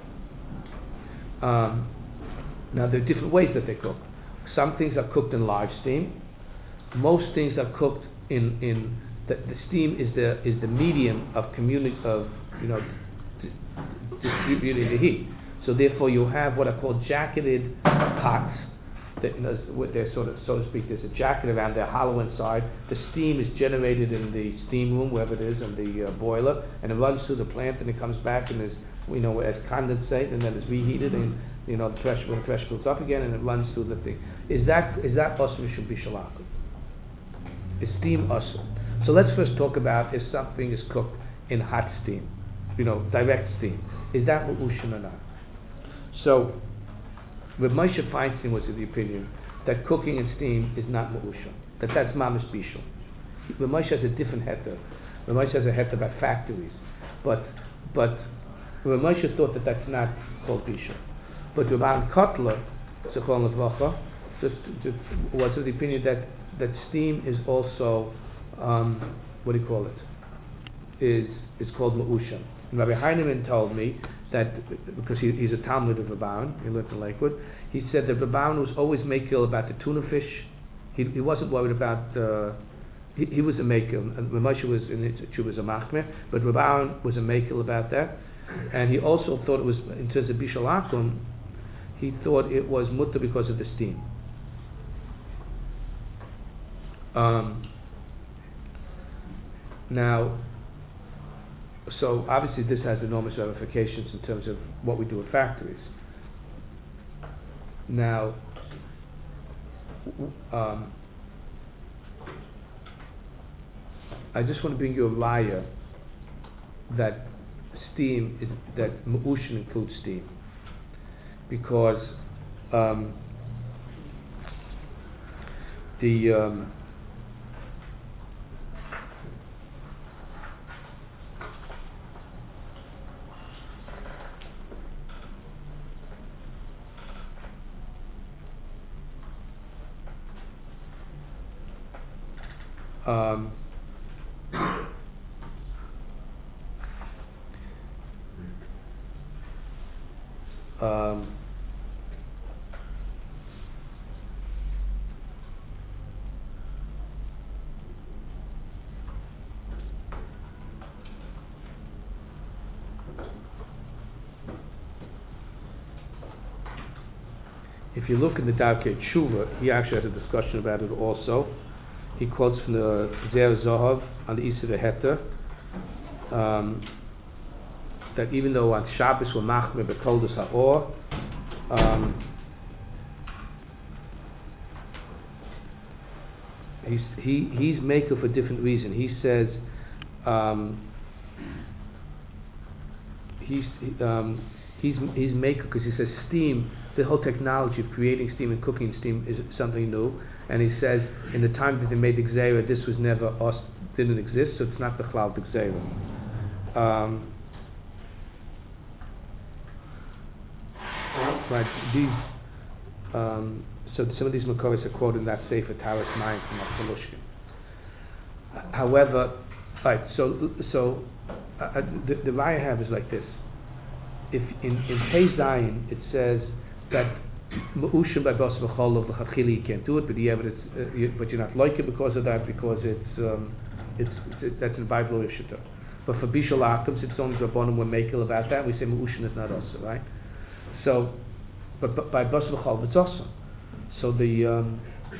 Um, now there are different ways that they cook. Some things are cooked in live steam. Most things are cooked in in the, the steam is the is the medium of communi- of you know d- distributing the heat. So therefore, you have what are called jacketed pots. That, you know, they're sort of, so to speak, there's a jacket around there, hollow inside. The steam is generated in the steam room, wherever it is, in the uh, boiler, and it runs through the plant, and it comes back and is, you know, as condensate, and then it's reheated, and you know, the pressure when the pressure builds up again, and it runs through the thing. Is that is that usur should be shalakum? Is steam usur? So let's first talk about if something is cooked in hot steam, you know, direct steam. Is that me'ushon or not? So, Reb Moshe Feinstein was of the opinion that cooking in steam is not me'ushon, that that's mamish bishul. Reb Moshe has a different heter. Reb Moshe has a heter about factories, but but Reb Moshe thought that that's not called bishul. But Reb Aaron Kotler, Zechron Levracha, just, just was of the opinion that that steam is also um, what do you call it? Is is called me'ushon. And Rabbi Heinemann told me that because he, he's a Talmud of Rabban, he lived in Lakewood. He said that Rabban was always makil about the tuna fish. He he wasn't worried about. Uh, he, he was a makil. And Moshe was in his was a machmer, but Rabban was a makil about that. And he also thought it was in terms of bishul akum. He thought it was mutter because of the steam. Um, now. So obviously this has enormous ramifications in terms of what we do in factories. Now, um, I just want to bring you a raya that steam is, that me'ushon includes steam, because um, the um, Um, um, If you look in the Darkei Tshuva, he actually has a discussion about it also. He quotes from the Zer Zohav on the Isa Heter, um, that even though on Shabbos we're machmir b'koldus ha'or, um, he's, he, he's maker for a different reason. He says, um, he's, um, he's, he's maker because he says steam, the whole technology of creating steam and cooking steam is something new. And he says, in the time that they made the Gzeira, this was never, us, didn't exist, so it's not the Chlal the Gzeira. Um, right, these, um, so some of these Makoros are quoted in that Sefer Taras Mayim from Achalushkin. However, right, so, so uh, the, the Raya I have is like this. If in, in Pei Zayin it says that Ma'ushim by Bas V'cholov l'chadchili you can't do it, but the evidence, uh, you, but you're not like it because of that, because it's um, it's, it's that's in the Bible or Yeshita. But for Bishul Akams, it's only Rabbanim were makel about that. We say Ma'ushim is not also, right? So, but, but by Bas V'cholov it's also. So the um,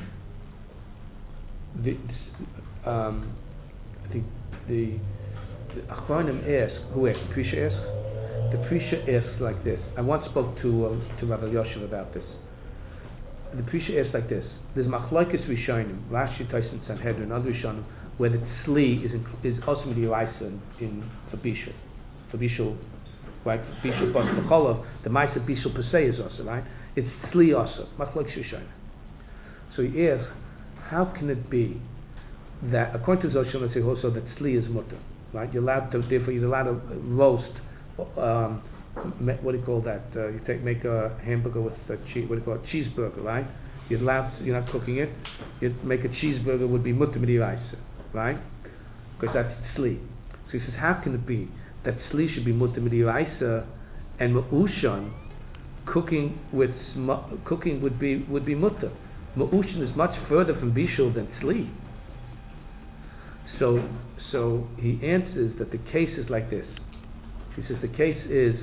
the um, I think the, the Achronim ask, who asked? The Prisha asked. The Prisha asks like this. I once spoke to uh, to Rabbi Yoshev about this. The Prisha asks like this. There's Machlokes Rishonim, Rashi, Tyson, Sanhedrin, other Rishonim, where the Tzli is in, is also Midiraisa in, in for Bishul, for Bishul, right? For Bishul Bas B'cholov, the Ma'aser Bishul per se is also, right? It's Tzli also, Machlokes Rishonim. So he asks, how can it be that according to Zoshim, let's say also that Tzli is mutter, right? You're allowed to, therefore you're allowed to roast. Um, what do you call that? Uh, you take make a hamburger with a cheese. What do you call it? Cheeseburger, right? You're allowed. You're not cooking it. You make a cheeseburger would be mutter midiraisa, right? Because that's tzli. So he says, how can it be that tzli should be mutter midiraisa, and ma'ushan cooking with sm- cooking would be would be mutter? Ma'ushan is much further from bishul than tzli. So so he answers that the case is like this. He says the case is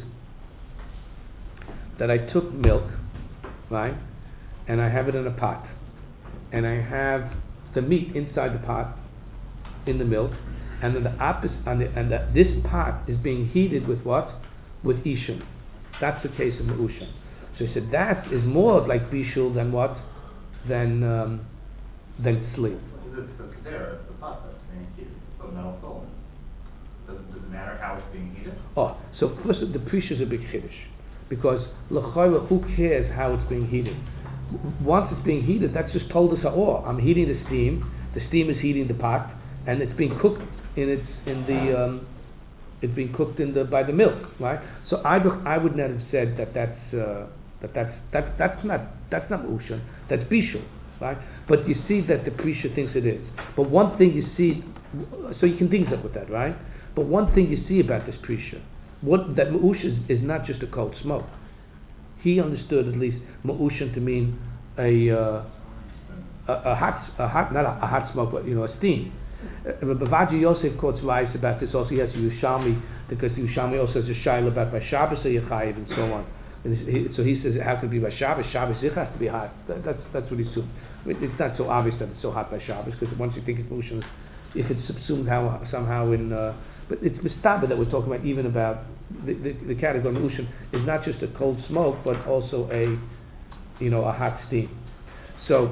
that I took milk, right, and I have it in a pot, and I have the meat inside the pot, in the milk, and then the opposite, and, the, and the, this pot is being heated with what? With ishum. That's the case of ma'usham. So he said that is more like bishul than what? Than um, than tzli. It's the there, it's the pot that's being heated. It's the metal filament. Does, does it matter how it's being heated? Oh, so first the Prisha is a big chiddush, because l'chayra, who cares how it's being heated? Once it's being heated, that's just told us oh, I'm heating the steam. The steam is heating the pot, and it's being cooked in its in the um, it's being cooked in the by the milk, right? So I I would not have said that that's uh, that that's that's that's not that's not Ushan, that's Bishul, right? But you see that the Prisha thinks it is. But one thing you see, so you can think up with that, right? But one thing you see about this Prisha, what that Ma'ush is, is not just a cold smoke. He understood at least Ma'ushan to mean a, uh, a a hot a hot not a, a hot smoke, but you know a steam. Uh, Bavaji Yosef quotes Rice about this. Also, he has Yerushalmi because Yerushalmi also has a shaila about by Shabbos or Yechayiv and so on. And he, so he says how can it be by Shabbos? Shabbos it has to be hot. That, that's that's what he assumed. I mean, it's not so obvious that it's so hot by Shabbos because once you think it's Ma'ushan, if it's subsumed how, somehow in. Uh, But it's mistaba that we're talking about, even about the, the, the category of Ma'ushim is not just a cold smoke, but also a, you know, a hot steam. So,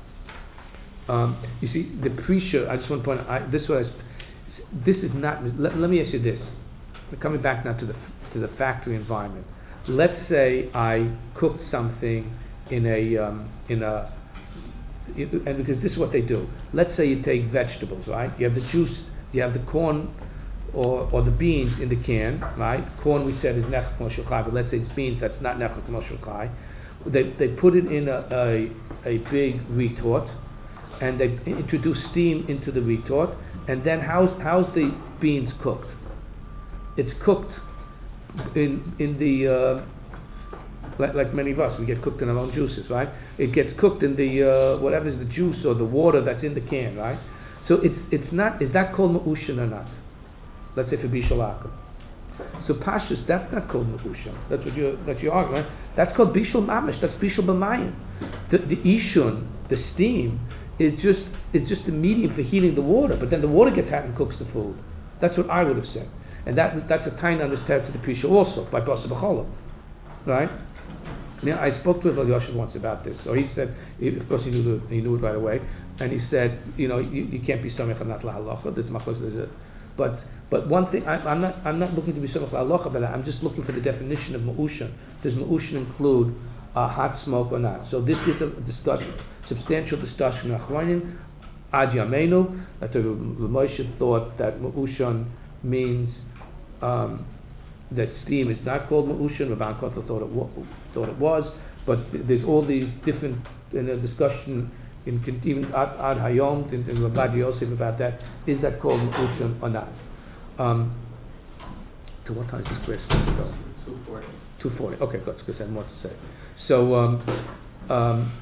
um, you see, the Prisha, I just want to point out, I, this was, this is not, let, let me ask you this. We're coming back now to the, to the factory environment. Let's say I cooked something in a, um, in a, and because this is what they do. Let's say you take vegetables, right? You have the juice, you have the corn, Or, or the beans in the can, right? Corn we said is nechak moshel chai, but let's say it's beans that's not nechak moshel chai. They they put it in a, a a big retort, and they introduce steam into the retort, and then how's how's the beans cooked? It's cooked in in the uh, like, like many of us, we get cooked in our own juices, right? It gets cooked in the uh, whatever's the juice or the water that's in the can, right? So it's it's not, is that called ma'ushin or not? Let's say for Bishul Akum. So Pashtus, that's not called Me'ushan. That's what you're, that's your argument. That's called Bishul Mamish. That's Bishul B'mayim. The, the Ishun, the steam, is just, it's just a medium for heating the water, but then the water gets hot and cooks the food. That's what I would have said. And that, that's a tiny on this teretz to the Pisha also, by Basa B'cholam. Right? Now, I spoke to Rav Yosef once about this. So he said, he, of course he knew, the, he knew it right away, and he said, you know, you, you can't be Samech not lahalacha. This machos is a, but but one thing, I, I'm not I'm not looking to be Samech lahalacha, but I'm just looking for the definition of Ma'ushan. Does Ma'ushan include uh, hot smoke or not? So this is a discussion, substantial discussion. Achronim Ad Yameinu, that the Moshe thought that Ma'ushan means um, that steam is not called Ma'ushan. Rabban Kotel thought it wa- thought it was, but there's all these different in a discussion in even Ad, ad Hayom in, in Rabbi Yosef about that. Is that called Ma'ushan or not? Um, to what time is this class supposed to go? Two forty. Two forty. Okay, good. Because I have more to say. So. Um, um,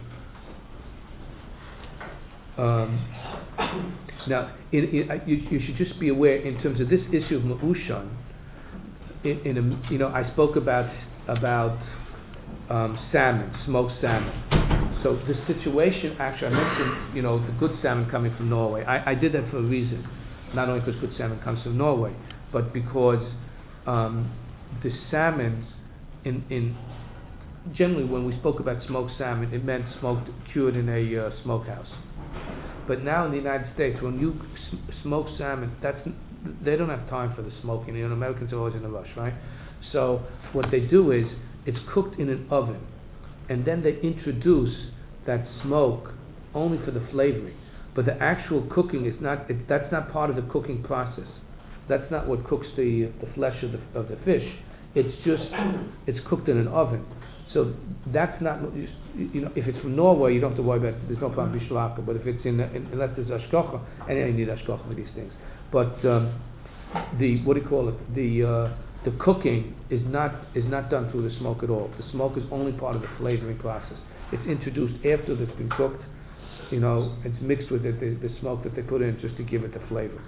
um, now, in, in, uh, you, you should just be aware in terms of this issue of Ma'ushan. In, in a, you know, I spoke about about um, salmon, smoked salmon. So the situation, actually, I mentioned, you know, the good salmon coming from Norway. I, I did that for a reason, not only because good salmon comes from Norway, but because um, the salmon, in in generally when we spoke about smoked salmon, it meant smoked, cured in a uh, smokehouse. But now in the United States, when you s- smoke salmon, that's they don't have time for the smoking. You know, Americans are always in a rush, right? So what they do is it's cooked in an oven, and then they introduce that smoke only for the flavoring. But the actual cooking is not. It, that's not part of the cooking process. That's not what cooks the the flesh of the of the fish. It's just it's cooked in an oven. So that's not, you know, if it's from Norway, you don't have to worry about it. There's no problem bishlaka. But if it's in, in unless there's ashkocha, and you need ashkocha with these things. But um, the what do you call it? The uh, the cooking is not is not done through the smoke at all. The smoke is only part of the flavoring process. It's introduced after it's been cooked. You know, it's mixed with it, the, the smoke that they put in just to give it the flavor.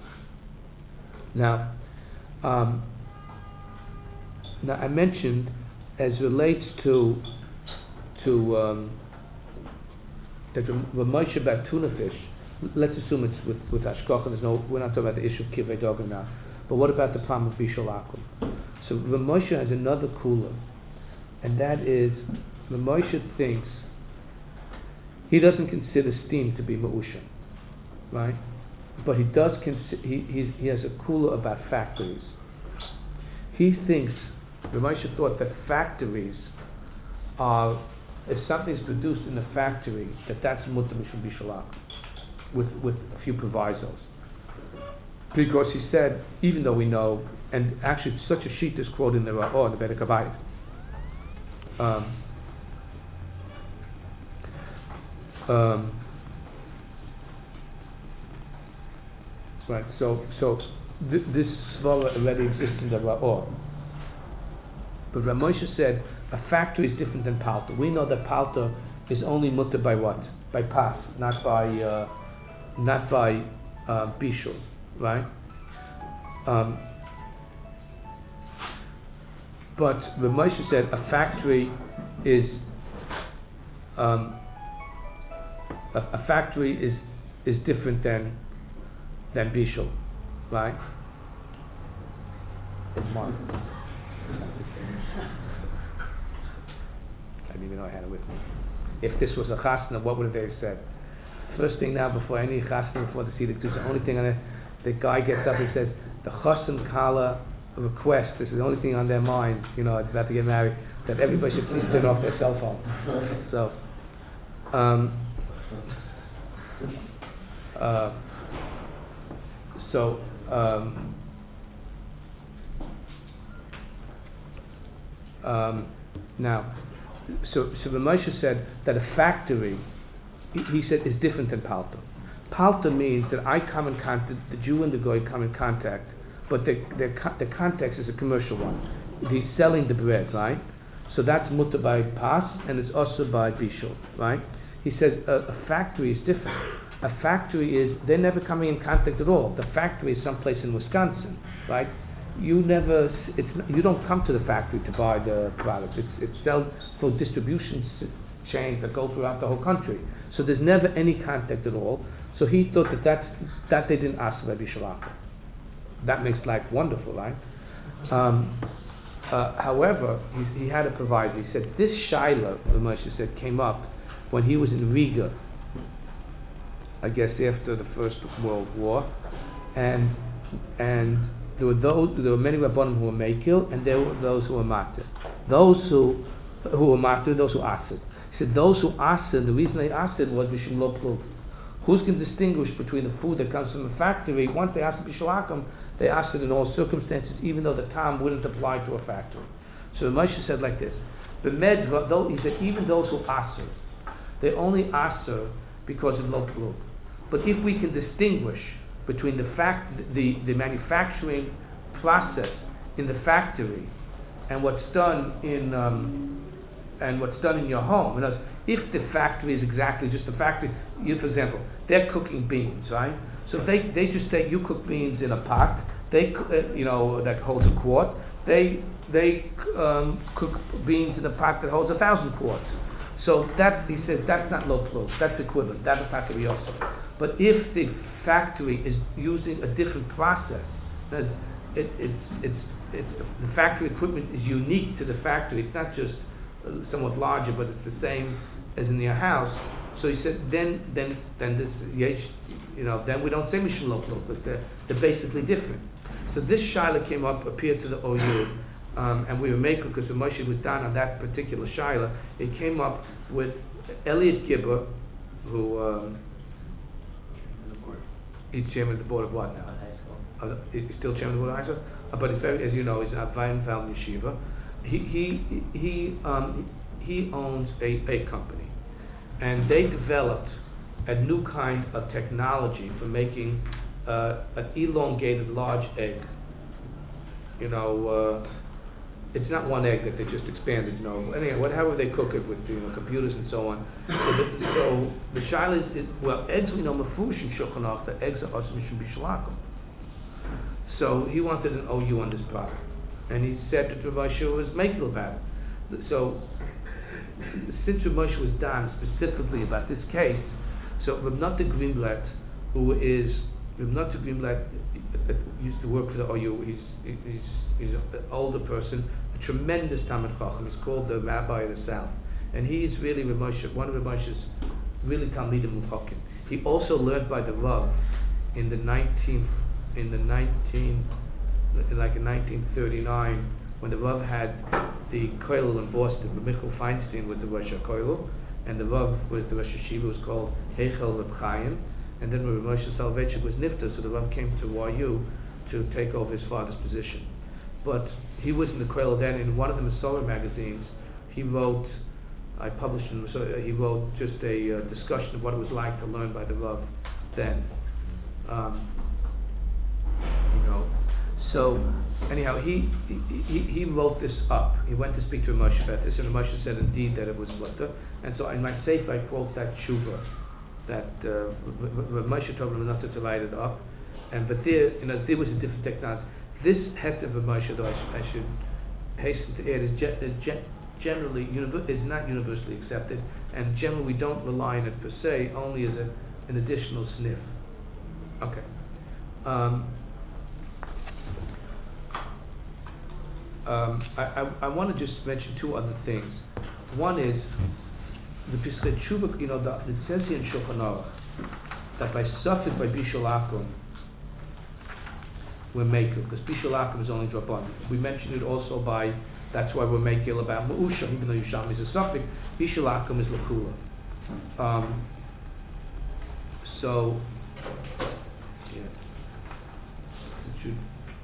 Now, um, now I mentioned, as relates to to um, that Ramosha about tuna fish, let's assume it's with with hashkocha. There's no, we're not talking about the issue of kivei dogim now. But what about the problem of bishul akum? So Ramosha has another cooler, and that is Ramosha thinks he doesn't consider steam to be ma'ushan, right? But he does consider he he's, he has a cooler about factories. He thinks. Ramosha thought that factories are, if something is produced in the factory, that that's mutar mishum bishalak, with with a few provisos. Because he said, even though we know, and actually such a sheet is quoted in the Ra'or, the Bedek Habayit. Um, um, right. So so th- this svara already exists in the Ra'or. But Ramosha said a factory is different than palta. We know that palta is only mutter by what? By pas, not by uh, not by uh, bishul, right? Um, but Ramosha said a factory is um, a, a factory is is different than than bishul, right? Mark. I didn't even know I had it with me. If this was a chasna, what would they have said? First thing now, before any chasna, before the Seder, the only thing on it, the guy gets up and says, the chassan kala request, this is the only thing on their mind, you know, it's about to get married, that everybody should please turn off their cell phone. So, um, uh, so, um, Um, now, so so the Moshe said that a factory, he, he said, is different than palta. Palta means that I come in contact, the Jew and the Goy come in contact, but the the the context is a commercial one. He's selling the bread, right? So that's mutter by pas, and it's also by bishul, right? He says a, a factory is different. A factory is, they're never coming in contact at all. The factory is someplace in Wisconsin, right? you never, s- it's, n- you don't come to the factory to buy the product. It's, it's sold for distribution s- chains that go throughout the whole country. So there's never any contact at all. So he thought that that's, that they didn't ask Rabbi Shalaka. That makes life wonderful, right? Um, uh, however, he, he had a proviso. He said this Shaila, the Moshe said, came up when he was in Riga, I guess after the First World War, and and there were those, there were many Rabbanim who were Mekil, and there were those who were Matir. Those who who were Matir, those who Asid. He said those who Asid, the reason they Asid was Mishum Lo Pluv. Who's going to distinguish between the food that comes from the factory? Once they asked Bishalakim, they asked it in all circumstances, even though the time wouldn't apply to a factory. So Moshe said like this: the medva, though he said, even those who aser, they only aser because of lo pluv. But if we can distinguish between the fact, the, the manufacturing process in the factory and what's done in um, and what's done in your home. In other words, if the factory is exactly just a factory, you, for example, they're cooking beans, right? So if they, they just take, you cook beans in a pot, they, uh, you know, that holds a quart, they, they um, cook beans in a pot that holds a thousand quarts. So that, he says, that's not low pluv, that's equivalent, that is not to be also. But if the factory is using a different process, that's, it, it's, it's, it's, the factory equipment is unique to the factory, it's not just somewhat larger, but it's the same as in your house. So he said, then, then, it's, then this, you know, then we don't say Mishum Lo Pluv because they're, they're basically different. So this shaila came up, appeared to the O U, um, and we were making because when Moshe was down on that particular shaila, it came up with Elliot Gibber, who um, he's chairman of the board of what now? Uh, he's still chairman of the board of high school, uh, but he's very, as you know, he's at Weinfeld Yeshiva. He he he um, he owns a, a company, and they developed a new kind of technology for making uh, an elongated large egg. You know, uh, it's not one egg that they just expanded. You know, anyway, whatever they cook it with, you know, computers and so on. So the, so the shaila is, is well, eggs we know mafush in Shulchan Aruch that eggs are also mishum bishalakum. So he wanted an O U on this product. And he said that Rav Moshe was making about it. So, since Rav Moshe was done specifically about this case, so Rav Nata Greenblatt, who is, Rav Nata Greenblatt used to work for the O U, he's, he's, he's an older person, a tremendous Talmid Chacham, he's called the Rabbi of the South. And he is really Rav Moshe, one of Rav Moshe's really Talmidim Muvchakim. He also learned by the Rav in the nineteenth, in the nineteen, like in nineteen thirty-nine, when the Rav had the kollel in Boston, the Michael Feinstein was the Rosh HaKollel, and the Rav was the Rosh Hashiva, was called Heichel Reb Chaim, and then when Moshe Soloveitchik was nifta, so the Rav came to Y U to take over his father's position. But he was in the kollel then. In one of the Masorah magazines, he wrote, I published in Masorah, he wrote just a uh, discussion of what it was like to learn by the Rav then. Um, you know, So anyhow, he, he he wrote this up. He went to speak to Moshe about this, and Moshe said indeed that it was mutter. And so in my sefer I quote that tshuva, that uh, Moshe told him not to write it up. And but there, you know, there was a different technology. This heter of Moshe, though I, sh- I should hasten to add, is, ge- is ge- generally univer- is not universally accepted, and generally we don't rely on it per se, only as a, an additional sniff. Okay. Um, Um, I, I, I want to just mention two other things. One is the Pischei Tshuva, you know, the, it says here in Shulchan Aruch that by Safik, by Bishul Akum, we're Mekel, because Bishul Akum is only Draban. We mentioned it also by, that's why we're Mekel about Ma'usha, even though Yusham is a Safik, Bishul Akum is Lakula. Um, so, yeah. It should,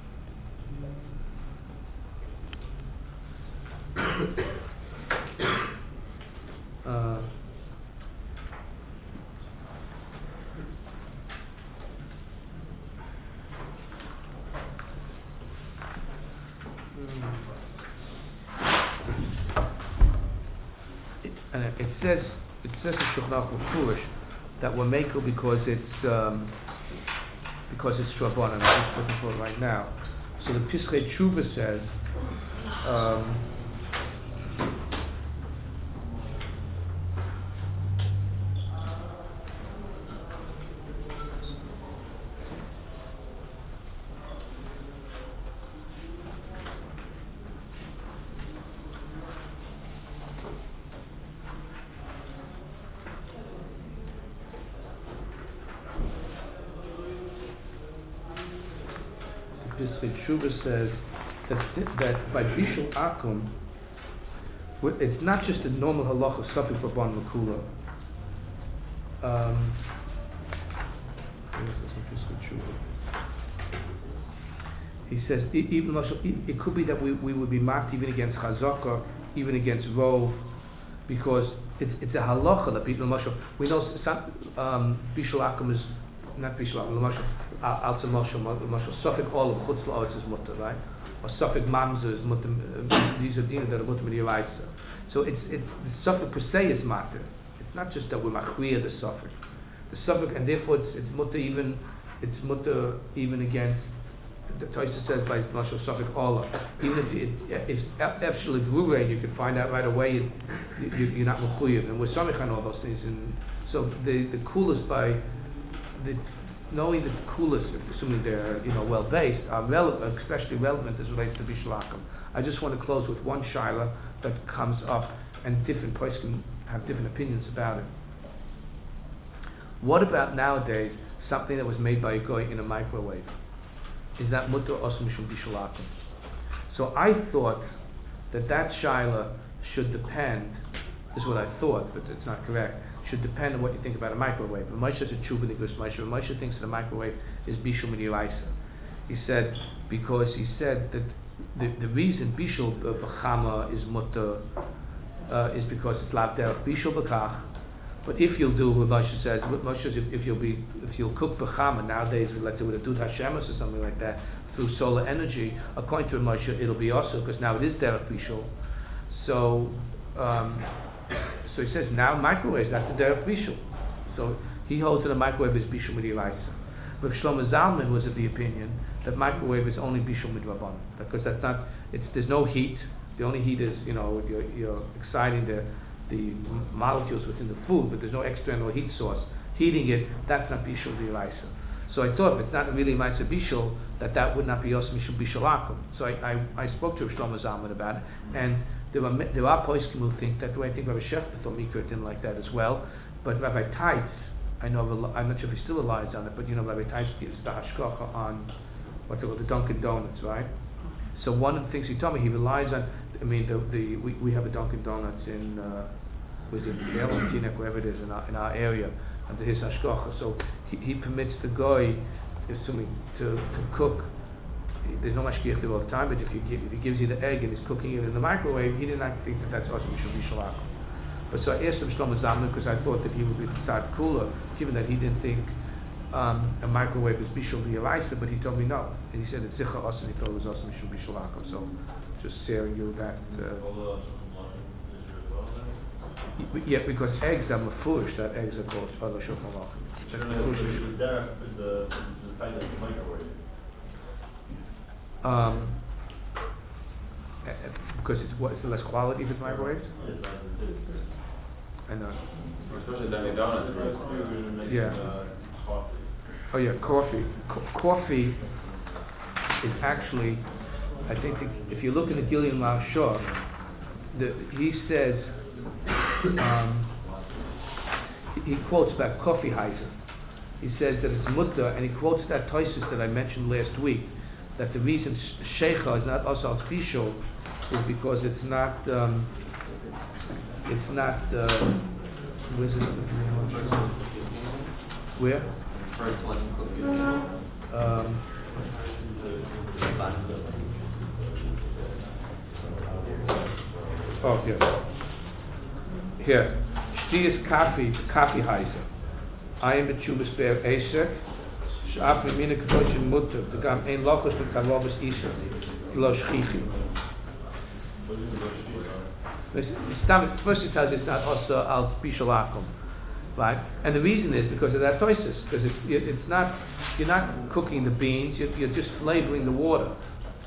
uh, it, uh, it says it says in Shulchan Aruch Mefurish that we're Mekel because it's um, because it's Drabanan. I'm just looking for it right now. So the Pischei Tshuva says, um, Pischei Tshuva says that that by Bishul Akum, it's not just a normal halacha safek rabban makula. Um, he says e- even it could be that we, we would be marked even against chazaka, even against rov, because it's it's a halacha that people we know some um, Bishul Akum is not Bishul Akum. Al Moshe, Moshe, Suffolk all of Chutz La'aretz is mutter, right? Or Suffolk Mamzer is mutter. These are dinas that are mutter midiraisa. So it's it's the Suffolk per se is matter. It's not just that we're machriya the Suffolk, the Suffolk, and therefore it's it's mutter even it's mutter even against the Tosha says by Moshe Suffolk Allah. Even if it, if actually V'rurein you can find out right away you, you, you're not mechuyev, and we're samich on all those things. And so the the coolest by the knowing that the coolest, assuming they're you know well based, are relevant, especially relevant as relates to Bishul Akum. I just want to close with one shaila that comes up, and different places can have different opinions about it. What about nowadays something that was made by a goy in a microwave? Is that mutter osum mishum Bishul Akum? So I thought that that shaila should depend. This is what I thought, but it's not correct. Should depend on what you think about a microwave. But Moshe is a tshuva nigus Moshe. Moshe thinks that a microwave is bishul midiraisa. He said because he said that the the reason bishul b'chama is mutter uh, is because it's lav derech bishul b'kach. But if you'll do what Moshe says, what Moshe says, if, if you'll be if you'll cook b'chama nowadays, let's say with a dud hashemus or something like that through solar energy, according to Moshe, it'll be also because now it is derech bishul. So. Um, So he says now microwaves, that's the derech bishul. So he holds that a microwave is bishul midiraisa. But Shlomo Zalman was of the opinion that microwave is only bishul midrabanan, because that's not. It's there's no heat. The only heat is you know you're, you're exciting the the molecules within the food, but there's no external heat source heating it. That's not bishul midiraisa. So I thought if it's not really ma'aser bishul, that that would not be also mishum bishul akum. So I, I I spoke to Shlomo Zalman about it, and. There are there are poskim who think that way. I think Rabbi Shefter thought Mikra didn't like that as well. But Rabbi Teitz, I know I'm not sure if he still relies on it, but you know Rabbi Teitz gives the hashkacha on what they call the Dunkin' Donuts, right? So one of the things he told me he relies on. I mean, the, the we, we have a Dunkin' Donuts in uh, was it Yale or Teaneck, wherever it is in our in our area under his hashkacha. So he, he permits the guy, assuming to, to cook. There's no mashgiach there all the time, but if, you give, if he gives you the egg and he's cooking it in the microwave, he did not think that that's also mishum bishul akum. But so I asked him Shlomo Zalman because I thought that he would be the tzad cooler, given that he didn't think um, a microwave is bishul b'yaraisa, but he told me no, and he said it's zicha also. He thought it was also mishum bishul akum. So just sharing you that. Uh, yeah, because eggs are mafurish. That eggs are called other shulchan aruch. The fact that it's microwave. Um, because it's what? It's less quality if it's microwaved. I know. Especially Dunkin' Donuts, right? Yeah. Coffee. Oh yeah, coffee. Co- coffee is actually, I think, the, if you look in the Gillian Marshah, the he says, um, he, he quotes about Coffee Heiser. He says that it's mutter, and he quotes that Tosfos that I mentioned last week. That the reason sheikha is not also al bishul is because it's not um, it's not uh, where is it? Where? First one cooking. Um, oh yeah. Here, shtiyas kafi kafi heiser. I am the chubas bear esek. Shaf mina kedoshim mutter. The gam ein lochos with kalovas isa. Lo shchichim. First it tells you it's not also al bishul akum, right? And the reason is because of that toises, because it, it, it's not you're not cooking the beans, you're, you're just flavoring the water.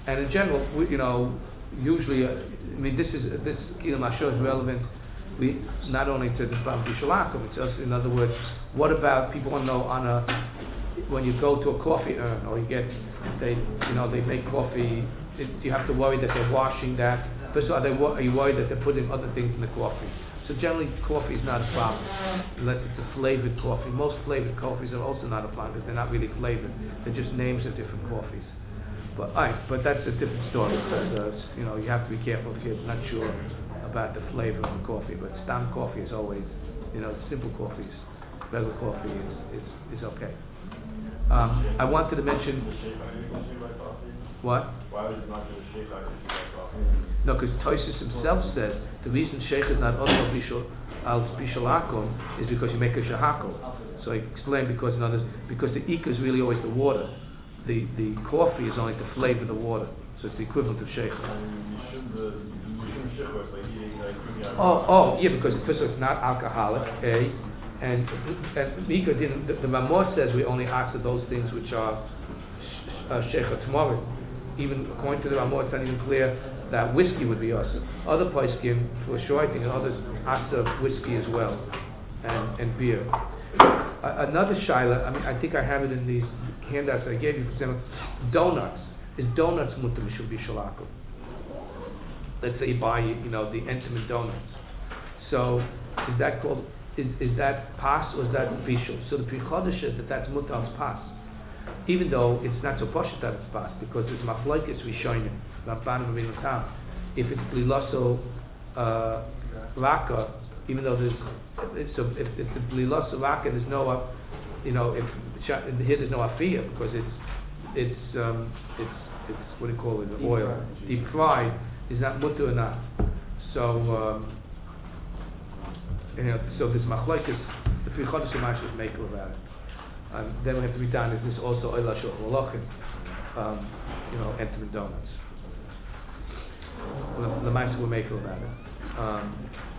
And in general, we, you know, usually, uh, I mean, this is this Ilam Ashur is relevant. We not only to the Bam Bishalakum, it's also, in other words, what about people want to know on a when you go to a coffee urn or you get they you know they make coffee, it, you have to worry that they're washing that. First of all, are, they, are you worried that they're putting other things in the coffee? So generally, coffee is not a problem unless it's a flavored coffee. Most flavored coffees are also not a problem because they're not really flavored; they're just names of different coffees. But all right, but that's a different story. Because, uh, you know, you have to be careful if you're not sure about the flavor of the coffee. But stam coffee is always, you know, simple coffees, regular coffee is is, is okay. Um, I wanted to mention what? Why was it not going to shake like coffee? No, because Tosis himself says the reason sheikh is not also bishul al bishul akum is because you make a shahakol. So I explained because in others because the ikka is really always the water. The the coffee is only to flavor the water, so it's the equivalent of sheikh. You shouldn't, uh, you shouldn't shake it's like eating like cooking out. Oh, oh, yeah, because first of all, it's not alcoholic, A, and and Mika didn't. The, the Ramah says we only ask of those things which are uh, sheikh tomorrow. Even according to the Ramah, it's not even clear that whiskey would be also. Other poskim, for sure, I think, and others ask of whiskey as well, and and beer. Uh, another shaila, I mean, I think I have it in these handouts I gave you. For example, donuts. Is donuts mutter should be shalakum? Let's say you buy, you know, the intimate donuts. So is that called? Is is that pas or is that bishul? So the prichodesh is that that's mutter as pas, even though it's not so posh that it's pas because it's machlokes rishonim, rabbanim and tam. If it's blilaso uh, raka, even though there's so if, if the blilaso raka there's no uh, you know if here there's no afiyah because it's it's um, it's it's what do you call it the Deep oil fried. deep fried is not mutter or not. So um, you know so this machlokes the three chodesh mash is makel about it. Um, then we have to be done. Is this also oila shulchan malachim? Um, you know, intimate donuts. The mice will make about it. Um,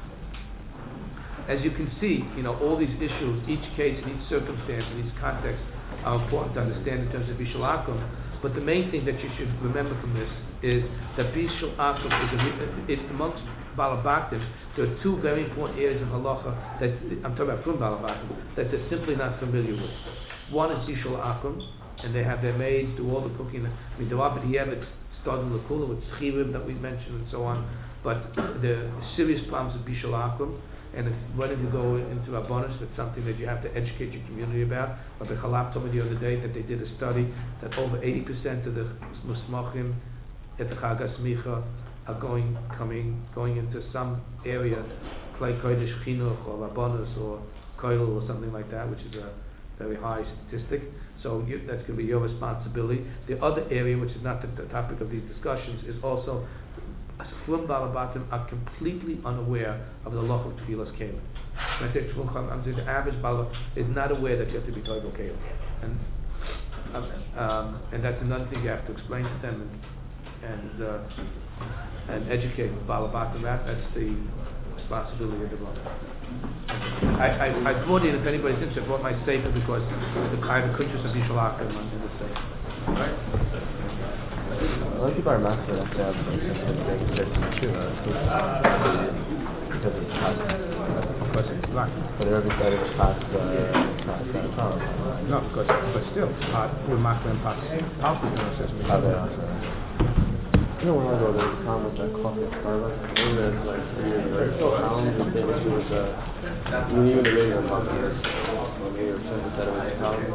as you can see, you know, all these issues, each case, in each circumstance, in each context, are important to understand in terms of bishul akum. But the main thing that you should remember from this is that bishul akum is a, it, amongst balabatim. There are two very important areas of halacha that I'm talking about from balabatim that they're simply not familiar with. One is bishul akum, and they have their maids do all the cooking. I mean, the Rabbi Yevetz started the kula with schirim that we mentioned and so on. But the serious problems of bishul akum, and if whether you go into Rabbanos, that's something that you have to educate your community about. Rabbi Chalab told me the other day that they did a study that over eighty percent of the musmachim at the Chag HaSmicha are going, coming, going into some area, like Kodesh Chinuch or Rabbanos or Koil or something like that, which is a very high statistic. So you, that's going to be your responsibility. The other area, which is not the, the topic of these discussions, is also Tefillin Balabatim are completely unaware of the law of Tefillas Kelim. When I say Tefillin, I'm saying the average Balabat is not aware that you have to be Toivel Kelim. And um, um, and that's another thing you have to explain to them and and, uh, and educate Balabatim. That that's the responsibility of the law. I, I, I brought in, if anybody's interested, I brought my statement because I have a kuntrus of Bishul Akum in the statement. Right? A lot of people are mad for that, uh, it's true, uh, because it's past. Of course it's right. But they're already started past, uh, past that problem. No, because, but still, uh, we're marking past. Past is How they are. You know, when I go there, the problem with that coffee at Starbucks, I was there for like three years ago. The problem, the big issue was, uh, when you and the radio coffee, when we were trying to set it was a problem.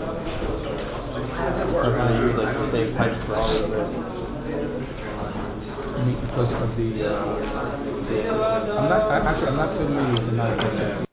Because they use like the same pipes for all of it. Because of the, uh, I'm not, I, actually, I'm not familiar with the